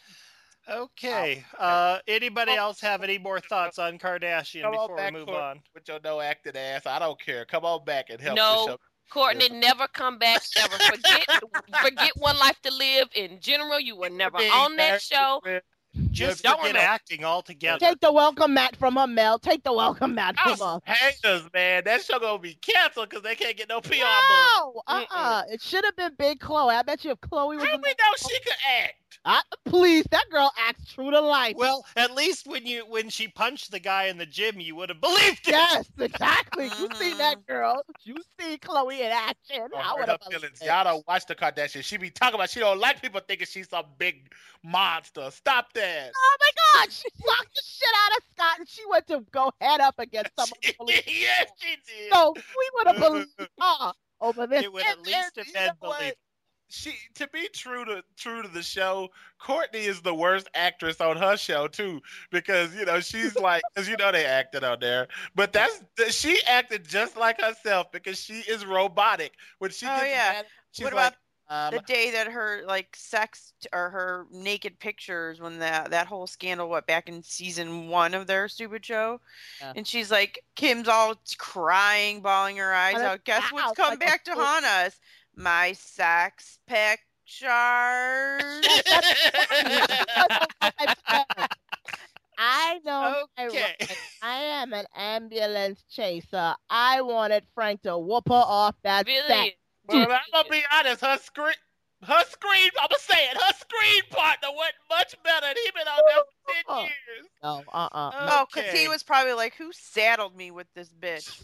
Okay. Uh, anybody else have any more thoughts on Kardashian Come on before we back, move Courtney, on? with your no acting ass. I don't care. Come on back and help No. the show. Courtney, never come back ever. Forget forget One Life to Live in general. You were never Being on that back show. with- Just Don't forget remember. acting altogether. Take the welcome mat from her, Mel. Take the welcome mat from her. Oh, haters, man. That show gonna be canceled because they can't get no P R money. No, uh-uh. It should have been Big Chloe. I bet you if Chloe was How in we the... know she could act? I, please, that girl acts true to life. Well, at least when you when she punched the guy in the gym, you would have believed it. Yes, exactly. You see Mhm. that girl. You see Chloe in action. Don't I hurt would her have feelings. believed it. Y'all don't watch the Kardashians. She be talking about she don't like people thinking she's some big monster. Stop that. Oh my God, she blocked the shit out of Scott and she went to go head up against someone. Yes, she did. So we would have believed her over this. It would at And- least and have you been know what? believable. She to be true to true to the show, Courtney is the worst actress on her show too, because you know she's like, because you know they acted on there, but that's she acted just like herself because she is robotic when she Oh, gets yeah. mad. She's What like, about um, the day that her like sex t- or her naked pictures when that that whole scandal what back in season one of their stupid show, Yeah. and she's like Kim's all crying, bawling her eyes And out. it's Guess out what's come like a back to fool. haunt us? My sex pictures. I know. my Okay. rights. I am an ambulance chaser. I wanted Frank to whoop her off that set. Really? well, I'm gonna be honest, her screen, her screen, I'm gonna say it, her screen partner went much better, and he been on there for ten years. No, uh, uh Oh, because Okay. he was probably like, "Who saddled me with this bitch?"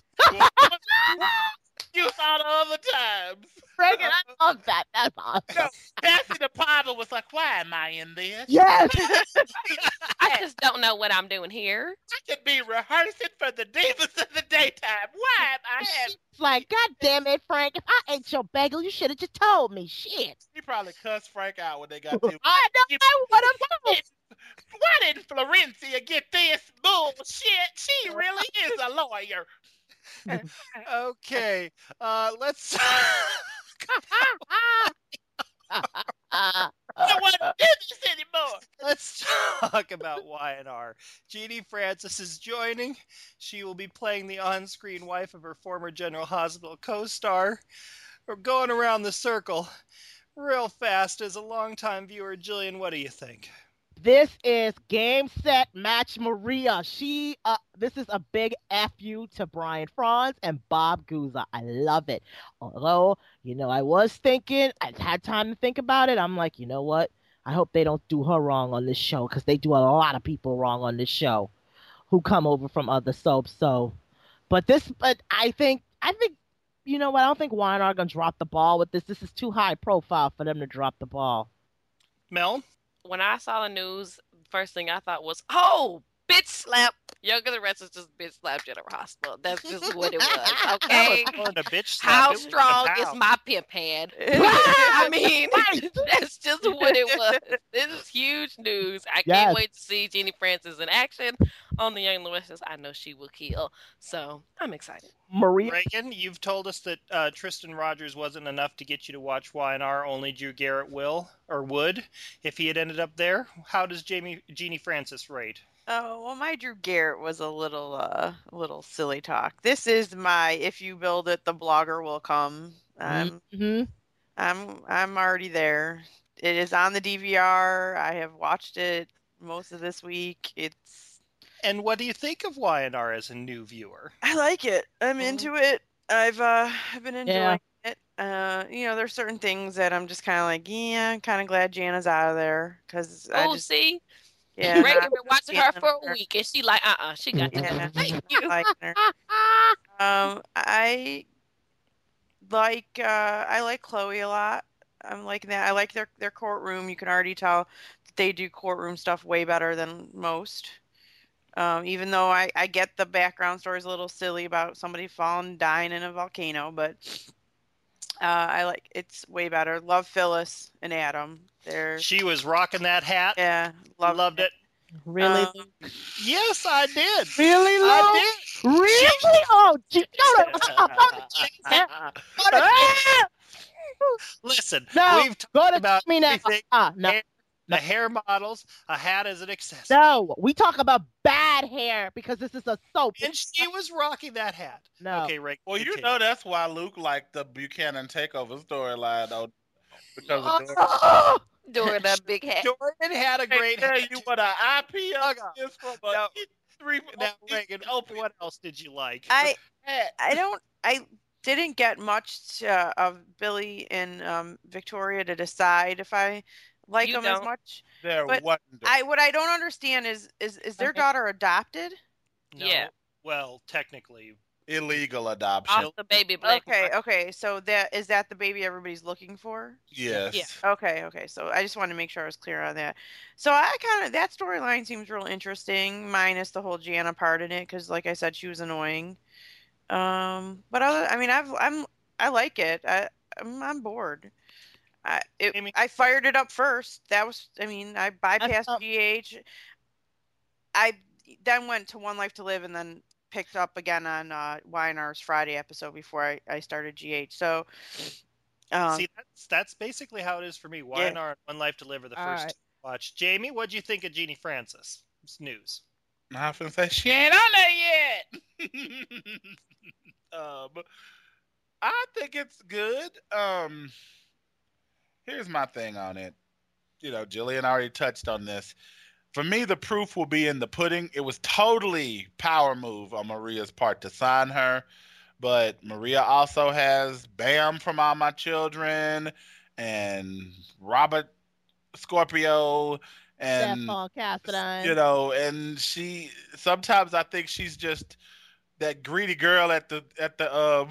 You saw the other times. Frank, and I love that. That's awesome. No, Cassie the Piper was like, "Why am I in this? Yes. I just don't know what I'm doing here. I could be rehearsing for the Divas in the daytime. Why am I?" At-? She's like, God damn it, Frank! If I ate your bagel, you should have just told me. Shit. She probably cussed Frank out when they got to. I know. I would have. Why didn't Florencia get this bullshit? She really is a lawyer. Okay. Uh, let's. I don't want to do this anymore. Let's talk about Y and R. Jeannie Francis is joining. She will be playing the on-screen wife of her former General Hospital co-star. We're going around the circle real fast. As a longtime viewer, Jillian, what do you think? This is game, set, match Maria. She, uh, this is a big F you to Brian Franz and Bob Guza. I love it. Although, you know, I was thinking, I had time to think about it. I'm like, you know what? I hope they don't do her wrong on this show because they do a lot of people wrong on this show who come over from other soaps. So, but this, but I think, I think, you know what? I don't think Y and R are going to drop the ball with this. This is too high profile for them to drop the ball. Mel? When I saw the news, first thing I thought was, oh, bitch slap. Younger than Rest is just bitch slap General Hospital. That's just what it was. Okay. I was a bitch slap. How It was strong a is pow. my pimp hand? I mean, that's just what it was. This is huge news. I Yes. can't wait to see Jeannie Francis in action on the Young Lorestas. I know she will kill. So I'm excited. Maria. Reagan, you've told us that uh, Tristan Rogers wasn't enough to get you to watch Y and R. Only Drew Garrett will or would if he had ended up there. How does Jamie Jeannie Francis rate? Oh, well, my Drew Garrett was a little, uh, a little silly talk. This is my "if you build it, the blogger will come." I'm, Mm-hmm. I'm, I'm already there. It is on the D V R. I have watched it most of this week. It's, And what do you think of Y and R as a new viewer? I like it. I'm Mhm. into it. I've, uh, I've been enjoying Yeah. it. Uh, you know, there's certain things that I'm just kind of like, yeah, I'm kind of glad Jana's out of there because I Oh, just, see? yeah, Reagan not been watching her Jana for a or- week, and she like, uh-uh, she got to Yeah. go. Thank you. like her. Um, I like uh, I like Chloe a lot. I'm liking that. I like their their courtroom. You can already tell that they do courtroom stuff way better than most. Um, even though I, I get the background story is a little silly about somebody falling, dying in a volcano, but uh, I like it's way better. Love Phyllis and Adam. They're She was rocking that hat. yeah, love Loved it. Really? Um, Yes, I did. really, Lou? I Really? Oh, gee, no, no, did. no, Listen, no, we've talked go to about me now. everything. Ah, no, Hair- the hair models, a hat as an accessory. no, we talk about bad hair because this is a soap. And she was rocking that hat. No. Okay, Rick. Well, you continue. know that's why Luke liked the Buchanan takeover storyline, though, because of the. Oh, during that big hat. Jordan had a great tell hat. you what an I P Hug is from a Now- three. Now, Reagan, what else did you like? I hat. I don't I didn't get much uh, of Billy and um, Victoria to decide if I like You them as don't. much. They're but wonderful. I what I don't understand is is is their Okay. daughter adopted? No. Yeah. Well, technically. Illegal adoption. Off the baby black. Okay, mark. okay. So that is that the baby everybody's looking for? Yes. Yeah. Okay, okay. So I just wanted to make sure I was clear on that. So I kind of that storyline seems real interesting, minus the whole Jana part in it, because like I said, she was annoying. Um, but other, I mean, I've I'm I like it. I I'm, I'm bored. I it, Amy? I fired it up first. That was, I mean, I bypassed um, G H. I then went to One Life to Live, and then picked up again on uh, Y and R's Friday episode before I, I started G H. So, um, See, that's that's basically how it is for me. Y yeah. and R and One Life to Live are the All first right. to watch. Jamie, what'd you think of Jeannie Francis? It's news. I was gonna say she ain't on there yet. um, I think it's good. Um, here's my thing on it. You know, Jillian already touched on this. For me, the proof will be in the pudding. It was totally power move on Maria's part to sign her, but Maria also has Bam from All My Children and Robert Scorpio and Stefan Cassadine. you know, and she sometimes I think she's just that greedy girl at the at the um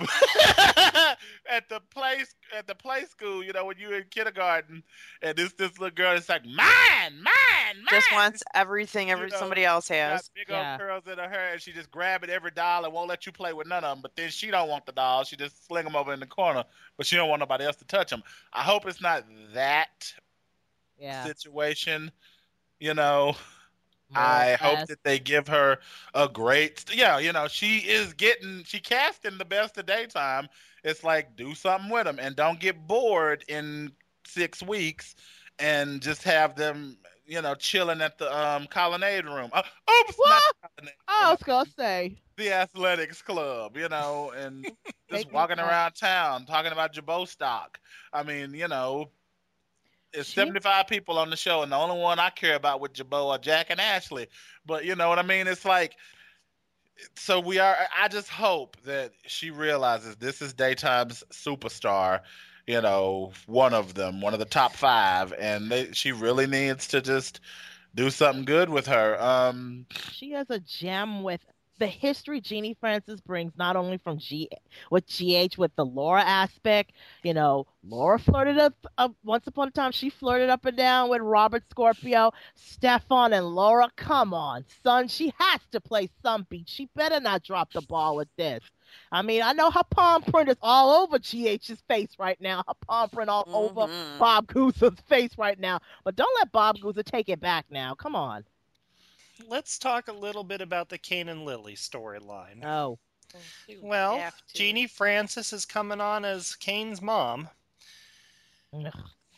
at the play at the play school, you know, when you're in kindergarten, and this this little girl is like mine, mine, mine. just wants everything every know, somebody else Got has. big Yeah. old curls in her hair, and she just grabbing every doll and won't let you play with none of them. But then she don't want the dolls; she just sling them over in the corner. But she don't want nobody else to touch them. I hope it's not that Yeah. situation. You know, More I hope fast. that they give her a great, yeah, you know, she is getting, she casting the best of daytime. It's like, do something with them and don't get bored in six weeks and just have them, you know, chilling at the um, Colonnade Room. Uh, oops, What? not the Colonnade I Room, was gonna say. the Athletics Club, you know, and just Make me walking laugh. around town talking about Jabot stock. I mean, you know, it's She- seventy-five people on the show, and the only one I care about with Jabot are Jack and Ashley. But you know what I mean? It's like, so we are. I just hope that she realizes this is daytime's superstar. You know, one of them, one of the top five, and they, she really needs to just do something good with her. Um, She has a jam with the history Jeannie Francis brings, not only from G with G H with the Laura aspect. You know, Laura flirted up, up once upon a time. She flirted up and down with Robert Scorpio, Stefan, and Laura. Come on, son. She has to play some beat. She better not drop the ball with this. I mean, I know her palm print is all over G H's face right now. Her palm print all Mm-hmm. over Bob Gooser's face right now. But don't let Bob Gooser take it back now. Come on. Let's talk a little bit about the Kane and Lily storyline. Oh. Well, Have to. Jeannie Francis is coming on as Kane's mom. Ugh.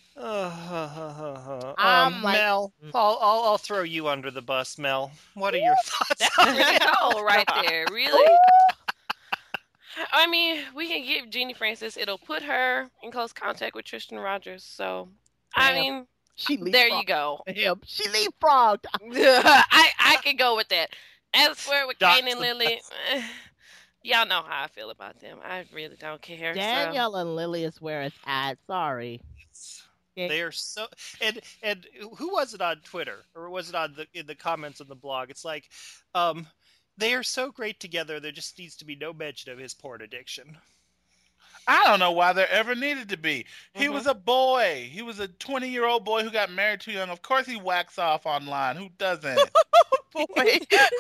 Uh, I'm um, like- Mel, I'll, I'll I'll throw you under the bus, Mel. What are your thoughts? That's on pretty it? cold right there. Really? I mean, we can give Jeannie Francis. It'll put her in close contact with Tristan Rogers. So, I Damn. mean, She there you leapfrogged go. him. She leapfrogged. I I can go with that. As for with Dots Kane and the Lily, eh, y'all know how I feel about them. I really don't care. so- Danielle and Lily is where it's at. Sorry. They are so and and who was it on Twitter or was it on the in the comments on the blog? It's like, um, they are so great together. There just needs to be no mention of his porn addiction. I don't know why there ever needed to be. He Mhm. was a boy. He was a twenty-year-old boy who got married too young. Of course he whacks off online. Who doesn't? Boy.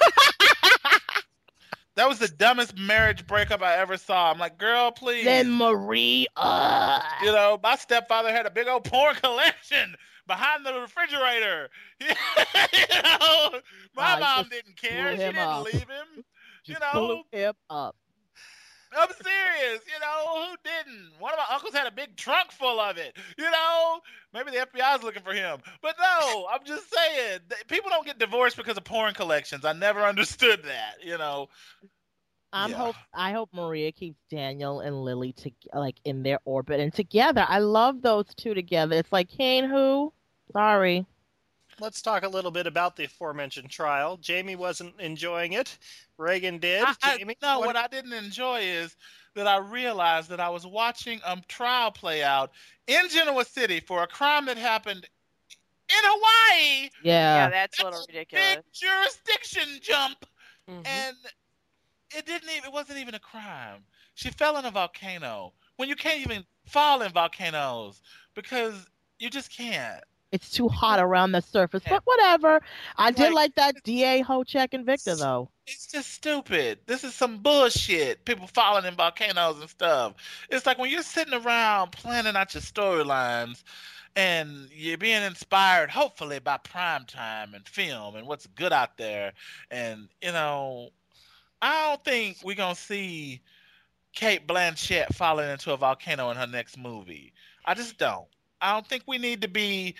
That was the dumbest marriage breakup I ever saw. I'm like, girl, please. Then Marie. Uh, You know, my stepfather had a big old porn collection behind the refrigerator. you know, my Wow, you mom just didn't care. blew She him didn't up. leave him. You just know, blew him up. I'm serious. You know, who didn't? One of my uncles had a big trunk full of it. You know, maybe the F B I is looking for him. But no, I'm just saying, th- people don't get divorced because of porn collections. I never understood that. You know, I'm Yeah. hope I hope Maria keeps Daniel and Lily to like in their orbit and together. I love those two together. It's like Kane who? Sorry. Let's talk a little bit about the aforementioned trial. Jamie wasn't enjoying it. Reagan did. I, I, Jamie, no, what- what I didn't enjoy is that I realized that I was watching a trial play out in Genoa City for a crime that happened in Hawaii. Yeah, Yeah. that's a little ridiculous. Big jurisdiction jump. Mhm. And it didn't even it wasn't even a crime. She fell in a volcano. When you can't even fall in volcanoes because you just can't. It's too hot around the surface. Yeah. But whatever. I did Like- like that D A Hochek and Victor though. It's just stupid. This is some bullshit. People falling in volcanoes and stuff. It's like when you're sitting around planning out your storylines and you're being inspired, hopefully, by prime time and film and what's good out there. And, you know, I don't think we're going to see Kate Blanchett falling into a volcano in her next movie. I just don't. I don't think we need to be.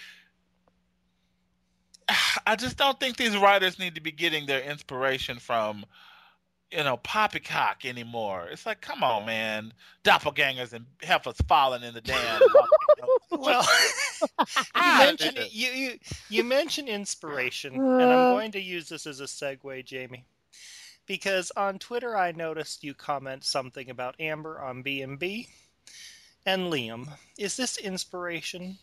I just don't think these writers need to be getting their inspiration from, you know, poppycock anymore. It's like, come on, man. Doppelgangers and heifers falling in the damn volcano. Well, you Ah, mentioned it- you, you you mentioned inspiration, and I'm going to use this as a segue, Jamie, because on Twitter I noticed you comment something about Amber on B and B and Liam. Is this inspiration?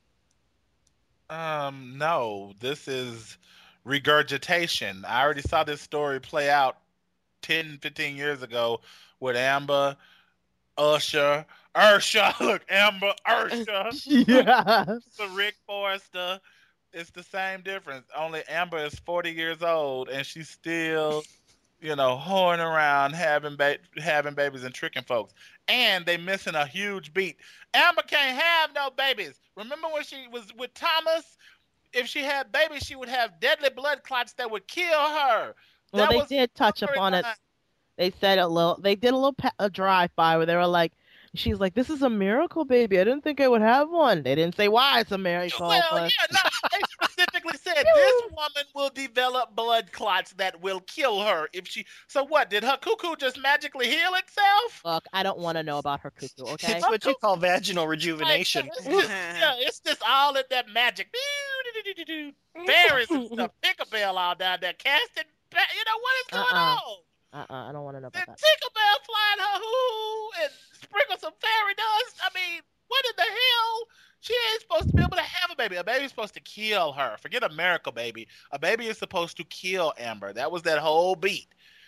Um, no, this is regurgitation. I already saw this story play out ten, fifteen years ago with Amber, Usher, Ursha. Look, Amber, Ursha. Yeah. The Rick Forrester. It's the same difference. Only Amber is forty years old and she's still, you know, hoeing around, having ba- having babies and tricking folks. And they missing a huge beat. Amber can't have no babies. Remember when she was with Thomas? If she had babies, she would have deadly blood clots that would kill her. Well, That they was did touch upon it. They said a little. They did a little pa- a drive by where they were like, "She's like, this is a miracle, baby. I didn't think I would have one." They didn't say why it's a miracle. Well, but... yeah, no, they specifically said this woman will develop blood clots that will kill her if she. So what? Did her cuckoo just magically heal itself? Look, I don't want to know about her cuckoo. Okay. It's what you call vaginal rejuvenation. It's just, yeah, it's just all in that magic. Fairies and stuff. Tinkerbell all down there casting. ba- You know what is going Uh-uh. on? Uh-uh, I don't want to know Then about that. Tinkerbell flying her hoo and sprinkle some fairy dust. I mean, what in the hell? She ain't supposed to be able to have a baby. A baby's supposed to kill her. Forget a miracle baby. A baby is supposed to kill Amber. That was that whole beat.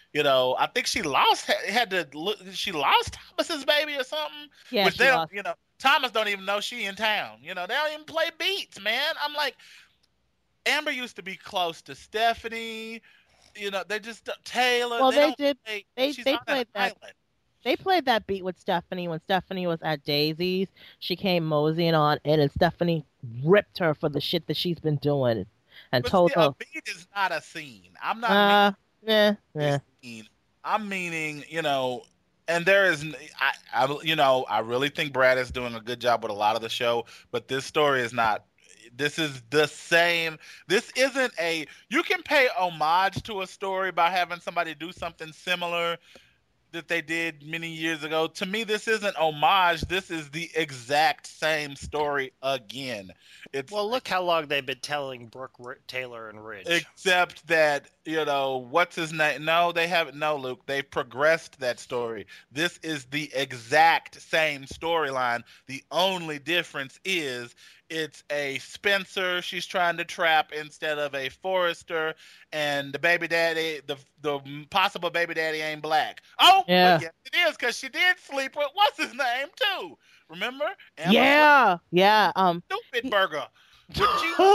You know, I think she lost had to look. She lost Thomas's baby or something. Yeah, Which she they don't, lost. you know, Thomas don't even know she in town. You know, they don't even play beats, man. I'm like, Amber used to be close to Stephanie. You know, they just Taylor. Well, they, they don't did. play, They she's they on an played that. island. They played that beat with Stephanie when Stephanie was at Daisy's. She came moseying on in, and Stephanie ripped her for the shit that she's been doing, and But told see, a her, beat is not a scene. I'm not uh, yeah, meaning yeah. a scene. I'm meaning, you know, and there is, I, I, you know, I really think Brad is doing a good job with a lot of the show, but this story is not. This is the same. This isn't a. You can pay homage to a story by having somebody do something similar that they did many years ago. To me, this isn't homage. This is the exact same story again. It's Well, look how long they've been telling Brooke, R- Taylor, and Ridge. except that, you know, what's his name? No, they haven't. No, Luke, they progressed that story. This is the exact same storyline. The only difference is it's a Spencer she's trying to trap instead of a Forrester, and the baby daddy, the the possible baby daddy ain't black. Oh, Yeah. but yes, it is, because she did sleep with what's his name too. Remember? Emma Yeah, yeah. Um. Stupid burger. With G-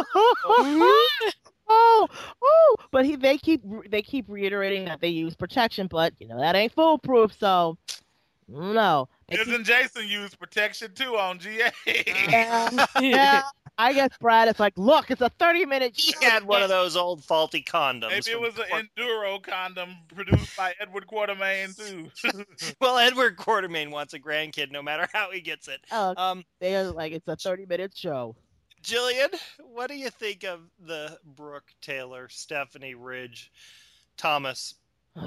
oh, oh, but he they keep they keep reiterating that they use protection, but you know that ain't foolproof. So no. They keep- Isn't Jason used protection too on G A? yeah, yeah. I guess Brad is like, look, it's a thirty minute. He had one of those old faulty condoms. Maybe it from was Port- an Enduro condom produced by Edward Quartermain too. Well, Edward Quartermain wants a grandkid no matter how he gets it. Oh, Um, they're like, it's a thirty minute show. Jillian, what do you think of the Brooke, Taylor, Stephanie, Ridge, Thomas?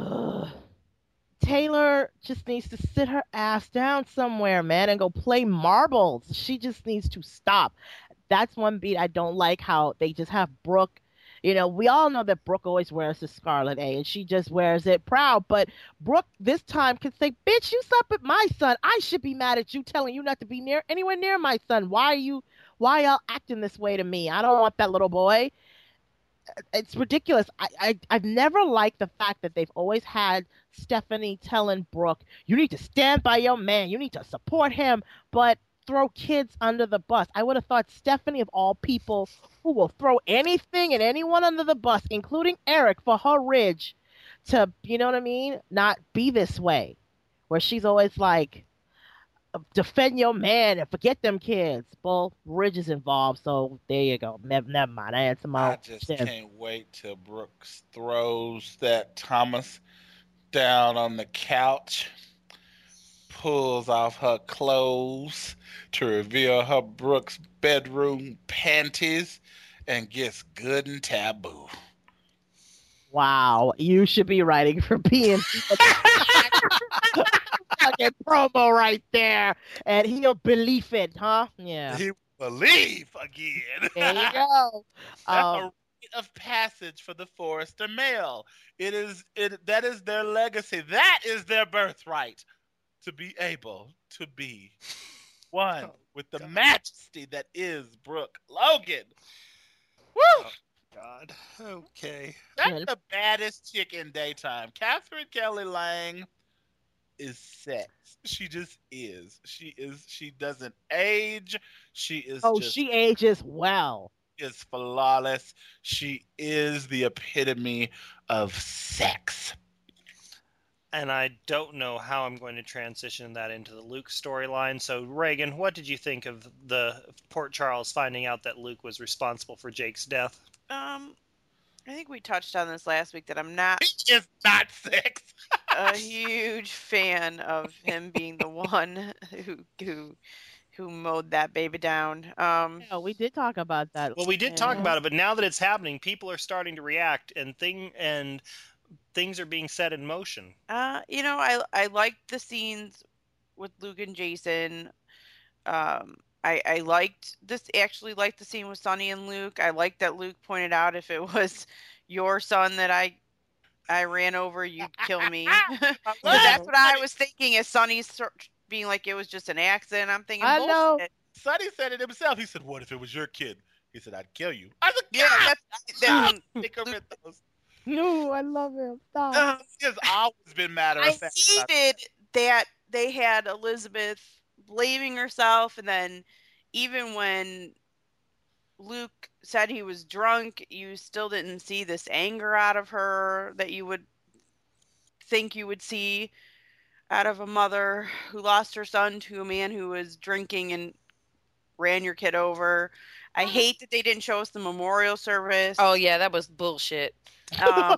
Taylor just needs to sit her ass down somewhere, man, and go play marbles. She just needs to stop. That's one beat I don't like, how they just have Brooke. You know, we all know that Brooke always wears the Scarlet A, and she just wears it proud. But Brooke this time can say, bitch, you slept with my son. I should be mad at you telling you not to be near anywhere near my son. Why are you, why y'all acting this way to me? I don't want that little boy. It's ridiculous. I, I, I've never liked the fact that they've always had Stephanie telling Brooke, you need to stand by your man. You need to support him, but throw kids under the bus. I would have thought Stephanie, of all people, who will throw anything and anyone under the bus, including Eric, for her Ridge, to, you know what I mean, not be this way. Where she's always like, defend your man and forget them kids. Well, Ridge is involved, so there you go. Never, never mind. I answer my I just can't wait till Brooks throws that Thomas down on the couch, pulls off her clothes to reveal her Brooks bedroom panties, and gets good and taboo. Wow, you should be writing for B and C. Fucking promo right there, and he'll believe it, huh? Yeah. He believe again. There you go. That's Um, a rite of passage for the Forrester male. It is it that is their legacy. That is their birthright, to be able to be one Oh, with the God. majesty that is Brooke Logan. Woo! Oh, God. Okay. That's Yeah. the baddest chick in daytime. Catherine Kelly Lang is sex. She just is. She is. She doesn't age. She is. oh, just, she ages well. is flawless. She is the epitome of sex. And I don't know how I'm going to transition that into the Luke storyline. So, Reagan, what did you think of the Port Charles finding out that Luke was responsible for Jake's death? Um, I think we touched on this last week that I'm not He is not sex. a huge fan of him being the one who who who mowed that baby down. Um, Yeah, we did talk about that. Well, we did talk Yeah. about it, but now that it's happening, people are starting to react, and thing and things are being set in motion. uh, you know, I I liked the scenes with Luke and Jason. Um, I I liked this. Actually, liked the scene with Sonny and Luke. I liked that Luke pointed out if it was your son that I I ran over, you'd kill me. Because that's what I was thinking. As Sonny's sort- being like it was just an accident. I'm thinking, I know. bullshit. Sonny said it himself. He said, "What if it was your kid?" He said, "I'd kill you." I said, Yeah, "God, that's then think of it those." No, I love him. Stop. Uh, It's always been matter of I fact. hated that they had Elizabeth blaming herself, and then even when Luke said he was drunk, you still didn't see this anger out of her that you would think you would see out of a mother who lost her son to a man who was drinking and ran your kid over. I hate that they didn't show us the memorial service. Oh yeah, that was bullshit. Um,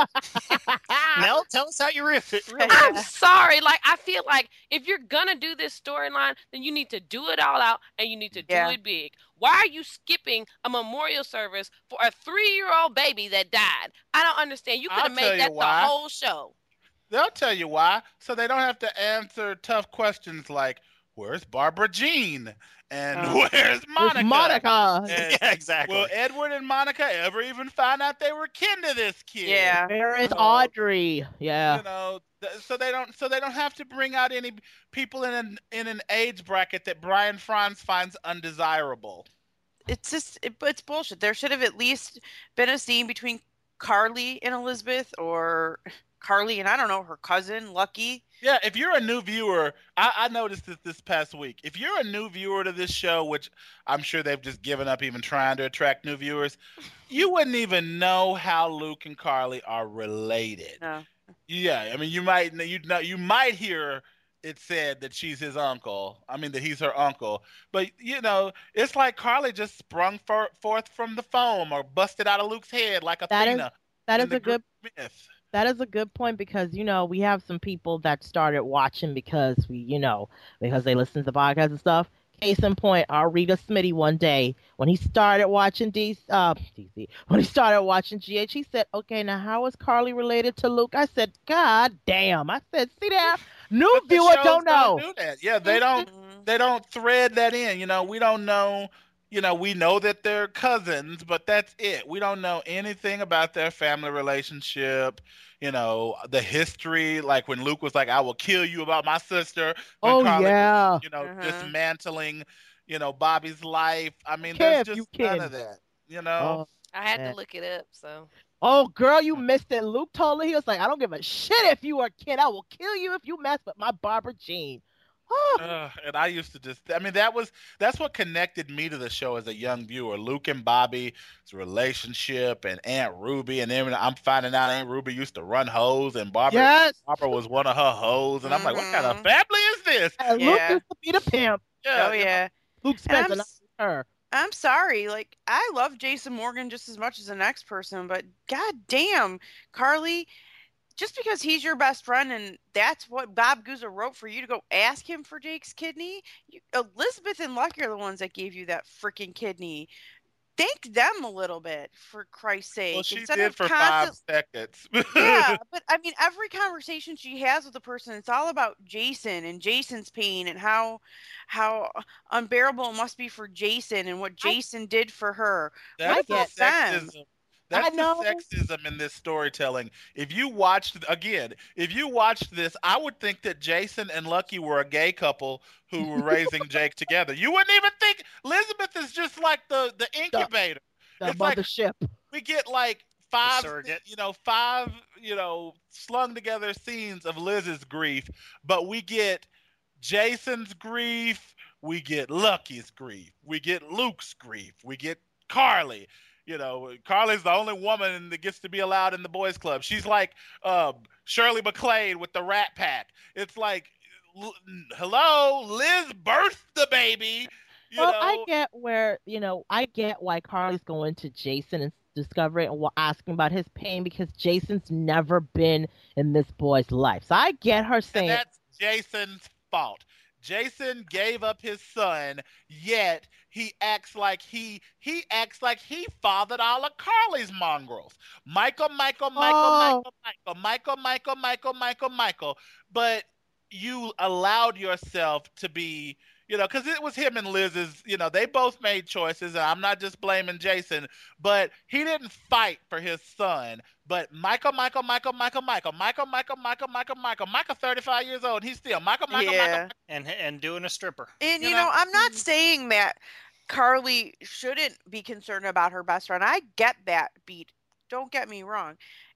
Mel, tell us how you riff it. Really. I'm sorry. Like, I feel like if you're gonna do this storyline, then you need to do it all out and you need to do Yeah. it big. Why are you skipping a memorial service for a three-year-old baby that died? I don't understand. You could I'll have tell made you that why. the whole show. They'll tell you why, so they don't have to answer tough questions like, "Where's Barbara Jean?" and Oh. "Where's Monica?" It's Monica. And Yeah, exactly. will Edward and Monica ever even find out they were kin to this kid? yeah. Where is Oh. Audrey? Yeah. You know, th- so they don't, so they don't have to bring out any people in an in an age bracket that Brian Franz finds undesirable. It's just, it, it's bullshit. There should have at least been a scene between Carly and Elizabeth, or Carly and, I don't know, her cousin, Lucky. Yeah, if you're a new viewer, I, I noticed this this past week. If you're a new viewer to this show, which I'm sure they've just given up even trying to attract new viewers, you wouldn't even know how Luke and Carly are related. No. Yeah, I mean, you might you know you might hear it said that she's his uncle. I mean, that he's her uncle. But you know, it's like Carly just sprung for, forth from the foam or busted out of Luke's head like That is- Athena. That in is the a good Greek myth. That is a good point because, you know, we have some people that started watching because we, you know, because they listen to the podcast and stuff. Case in point, our Rita Smitty one day, when he started watching D C, uh, D C, when he started watching G H, he said, okay, now how is Carly related to Luke? I said, God damn. I said, see that? New But the viewer shows don't know. do that. Yeah, they don't. Mhm. They don't thread that in. You know, we don't know. You know, we know that they're cousins, but that's it. We don't know anything about their family relationship. You know, the history, like when Luke was like, "I will kill you about my sister." When Oh, Carly was, yeah. you know, Uh-huh. dismantling, you know, Bobby's life. I mean, Kev, there's you just none kid. of that. You know. Oh, I had Yeah. to look it up, so. oh, girl, you missed it. Luke told her, he was like, I don't give a shit if you are a kid. I will kill you if you mess with my Barbara Jean. Oh, Uh, and I used to just, I mean, that was, that's what connected me to the show as a young viewer. Luke and Bobby's relationship and Aunt Ruby. And then I'm finding out Aunt Ruby used to run hoes and Barbara, yes. Barbara was one of her hoes. And I'm like, what kind of Mhm. family is this? And Luke Yeah. used to be the pimp. Oh, you know, yeah. Luke And spent I'm the night s- with her. I'm sorry. Like, I love Jason Morgan just as much as the next person, but god damn, Carly, just because he's your best friend and that's what Bob Guza wrote for you to go ask him for Jake's kidney, you, Elizabeth and Lucky are the ones that gave you that freaking kidney. Thank them a little bit, for Christ's sake. well, she Instead did of for constant- five seconds. Yeah, but I mean, every conversation she has with a person, it's all about Jason and Jason's pain and how how unbearable it must be for Jason and what Jason did for her. That's the get them. sexism. That's I know. the sexism in this storytelling. If you watched again, if you watched this, I would think that Jason and Lucky were a gay couple who were raising Jake together. You wouldn't even think Elizabeth is just like the the incubator. The It's like- mothership. We get like five, surrogate. you know, five, you know, slung together scenes of Liz's grief, but we get Jason's grief, we get Lucky's grief, we get Luke's grief, we get Carly. You know, Carly's the only woman that gets to be allowed in the boys' club. She's like uh, Shirley MacLaine with the Rat Pack. It's like, l- hello, Liz birthed the baby. You Well, know, I get where, you know, I get why Carly's going to Jason and discovering and wa- asking about his pain because Jason's never been in this boy's life. So I get her and saying, that's Jason's fault. Jason gave up his son, yet he acts like he he acts like he fathered all of Carly's mongrels. Michael, Michael, Michael, Oh. Michael, Michael, Michael, Michael, Michael, Michael. But you allowed yourself to be, you know, because it was him and Liz's, you know, they both made choices, and I'm not just blaming Jason, but he didn't fight for his son. But Michael, Michael, Michael, Michael, Michael, Michael, Michael, Michael, Michael, Michael, Michael, thirty-five years old, and he's still Michael, Michael, Yeah. Michael. and and doing a stripper. And You you know? know, I'm not saying that Carly shouldn't be concerned about her best friend. I get that beat. Don't get me wrong.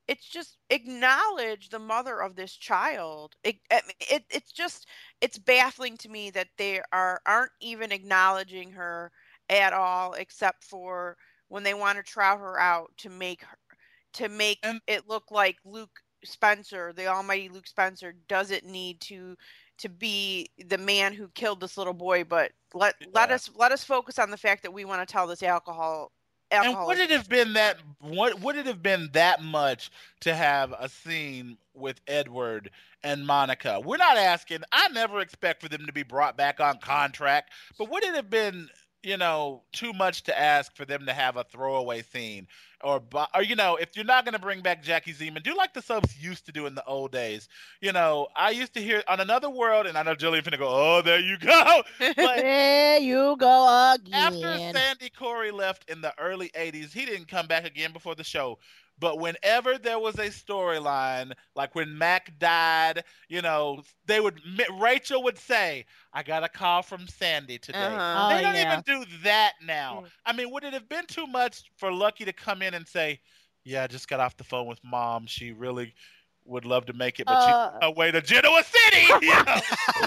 it's just acknowledge the mother of this child. It, it it's just it's baffling to me that they are aren't even acknowledging her at all, except for when they want to trot her out to make her to make And- it look like Luke Spencer, the almighty Luke Spencer, doesn't need to to be the man who killed this little boy, but let let Yeah. us let us focus on the fact that we want to tell this alcohol And alcohol. would it have been that? What would it have been that much to have a scene with Edward and Monica? We're not asking. I never expect for them to be brought back on contract, but would it have been, you know, too much to ask for them to have a throwaway scene, or, or you know, if you're not going to bring back Jackie Zeman, do like the soaps used to do in the old days. You know, I used to hear on Another World, and I know Jillian finna go, oh, there you go. But There you go again. after Sandy Corey left in the early eighties, he didn't come back again before the show. But whenever there was a storyline, like when Mac died, you know, they would Rachel would say, "I got a call from Sandy today." Uh-huh. They Oh, don't yeah. even do that now. Mm. I mean, would it have been too much for Lucky to come in and say, "Yeah, I just got off the phone with Mom. She really would love to make it, but Uh, she's on her way to Genoa City." You know?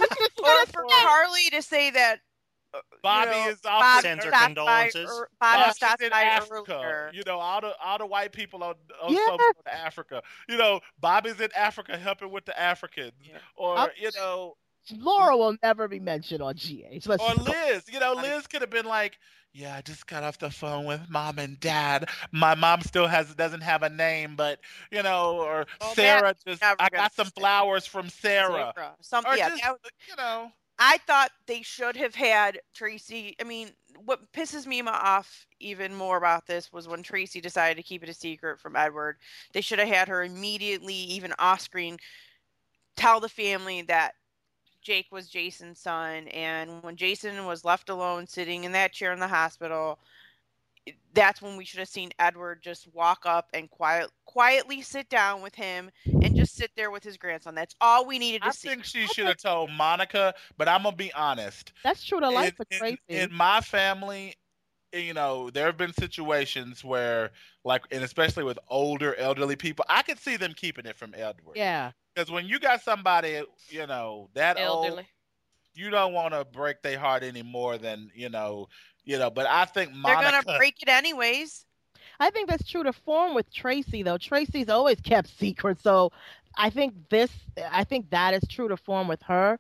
Or for Carly to say that uh, Bobby you know, is off Bob Sends her stopped by condolences. ear- Bobby Bobby's stopped in by Africa. earlier. You know, all the all the white people on, on Yes. soaps go to Africa. You know, Bobby's in Africa helping with the Africans. Yeah. Or, Uh, you know, Laura will never be mentioned on G H. Let's or just go- Liz. You know, Liz could have been like, "Yeah, I just got off the phone with Mom and Dad. My mom still has doesn't have a name, but you know," or Well, Sarah that's just never I gonna got some stick. flowers from Sarah. Sarah. Some, Or yeah, just, that was- you know. I thought they should have had Tracy. I mean, what pisses me off even more about this was when Tracy decided to keep it a secret from Edward. They should have had her immediately, even off screen, tell the family that Jake was Jason's son. And when Jason was left alone sitting in that chair in the hospital, that's when we should have seen Edward just walk up and quiet, quietly sit down with him and just sit there with his grandson. That's all we needed to I see. think she should have told Monica, but I'm gonna be honest. That's true to life for in, Tracy. in, in my family, you know, there have been situations where, like, and especially with older, elderly people, I could see them keeping it from Edward. yeah. Because when you got somebody, you know, that old, Elderly. you don't want to break their heart any more than, you know, you know. But I think They're Monica. gonna break it anyways. I think that's true to form with Tracy, though. Tracy's always kept secrets, so I think this, I think that is true to form with her.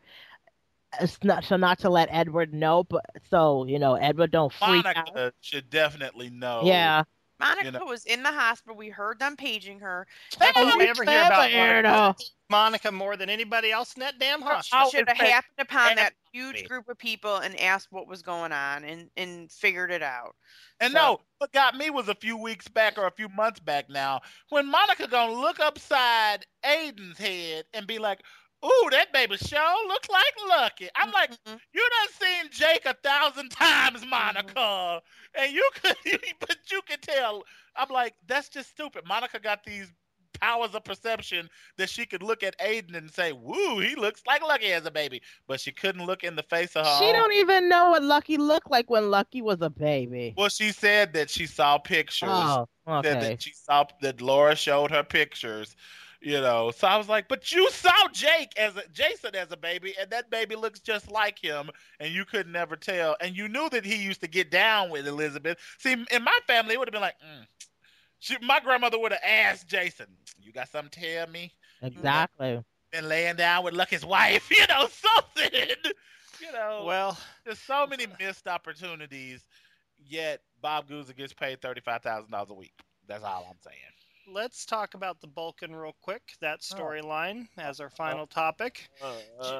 It's not so not to let Edward know, but so you know, Edward don't freak out. Monica should definitely know. Yeah. Monica You know- was in the hospital. We heard them paging her. How That did we ever hear about Clever, Monica, Monica more than anybody else in that damn hospital? should have in fact, happened upon that everybody. huge group of people and asked what was going on and, and figured it out. And So- no, what got me was a few weeks back or a few months back now when Monica gonna look upside Aiden's head and be like, "Ooh, that baby sure looks like Lucky." I'm like, Mhm. you done seen Jake a thousand times, Monica, and you could, but you can tell. I'm like, that's just stupid. Monica got these powers of perception that she could look at Aiden and say, "Woo, he looks like Lucky as a baby," but she couldn't look in the face of her She own. don't even know what Lucky looked like when Lucky was a baby. Well, she said that she saw pictures. Oh, That, okay. that she saw that Laura showed her pictures, you know. So I was like, but you saw Jake as a, Jason as a baby, and that baby looks just like him, and you could never tell. And you knew that he used to get down with Elizabeth. See, in my family, it would have been like, mm. she, my grandmother would have asked Jason, "You got something to tell me? Exactly. Been laying down with Lucky's wife, you know, something." You know, Well, there's so many missed opportunities. Yet Bob Guza gets paid thirty-five thousand dollars a week. That's all I'm saying. let's talk about the Vulcan real quick. That storyline as our final topic. Uh,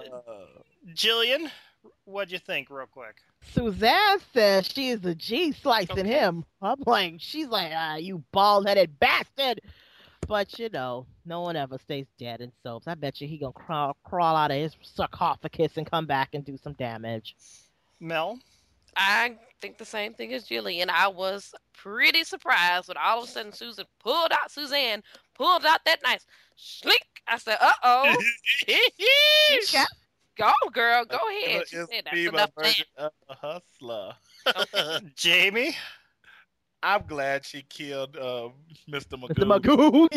Jillian, what'd you think, real quick? Suzanne says she is a G slicing Okay. him. I'm like, she's like, ah, you bald headed bastard. But you know, no one ever stays dead in soaps. I bet you he gonna crawl crawl out of his sarcophagus and come back and do some damage. Mel? I think the same thing as Jillian. And I was pretty surprised when all of a sudden Susan pulled out Suzanne, pulled out that nice slink. I said, uh oh. Go, girl. Go ahead. She It's said, that's Viva enough version of a hustler. Jamie? I'm glad she killed uh, Mister Magoo. Mister Magoo.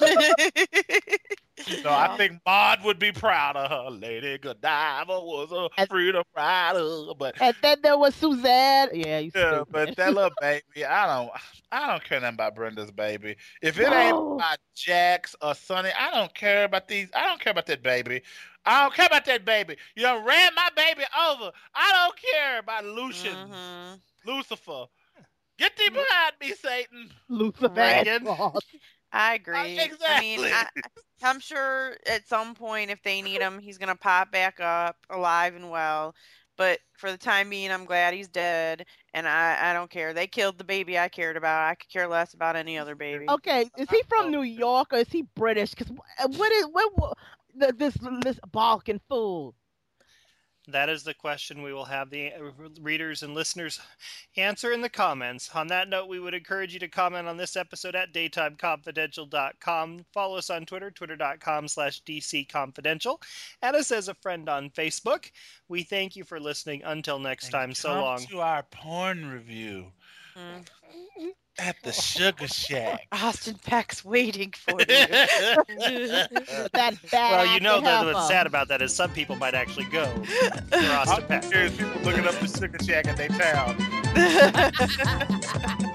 You know, I think Maud would be proud of her. Lady Godiva was a And- freedom rider, but And then there was Suzanne. Yeah, you yeah, stupid. but that little baby, I don't, I don't care nothing about Brenda's baby. If it No. ain't about Jax or Sonny, I don't care about these. I don't care about that baby. I don't care about that baby. You done ran my baby over. I don't care about Lucian, Mhm. Lucifer. Get thee behind me, Satan. Luther Reagan. Vandross. I agree. I mean, exactly. I, I'm sure at some point, if they need him, he's gonna pop back up, alive and well. But for the time being, I'm glad he's dead, and I, I don't care. They killed the baby I cared about. I could care less about any other baby. Okay, is he from New York or is he British? Because what is what, what the, this this Balkan fool? That is the question we will have the readers and listeners answer in the comments. On that note, we would encourage you to comment on this episode at daytime confidential dot com. Follow us on Twitter, twitter.com slash dcconfidential. Add us as a friend on Facebook. We thank you for listening. Until next time, And so come long. to our porn review Mm. at the Sugar Shack. Austin Peck's waiting for you. That bad Well, you know acting that heifer. what's sad about that is some people might actually go for Austin I'm Peck. curious people looking up the Sugar Shack in their town.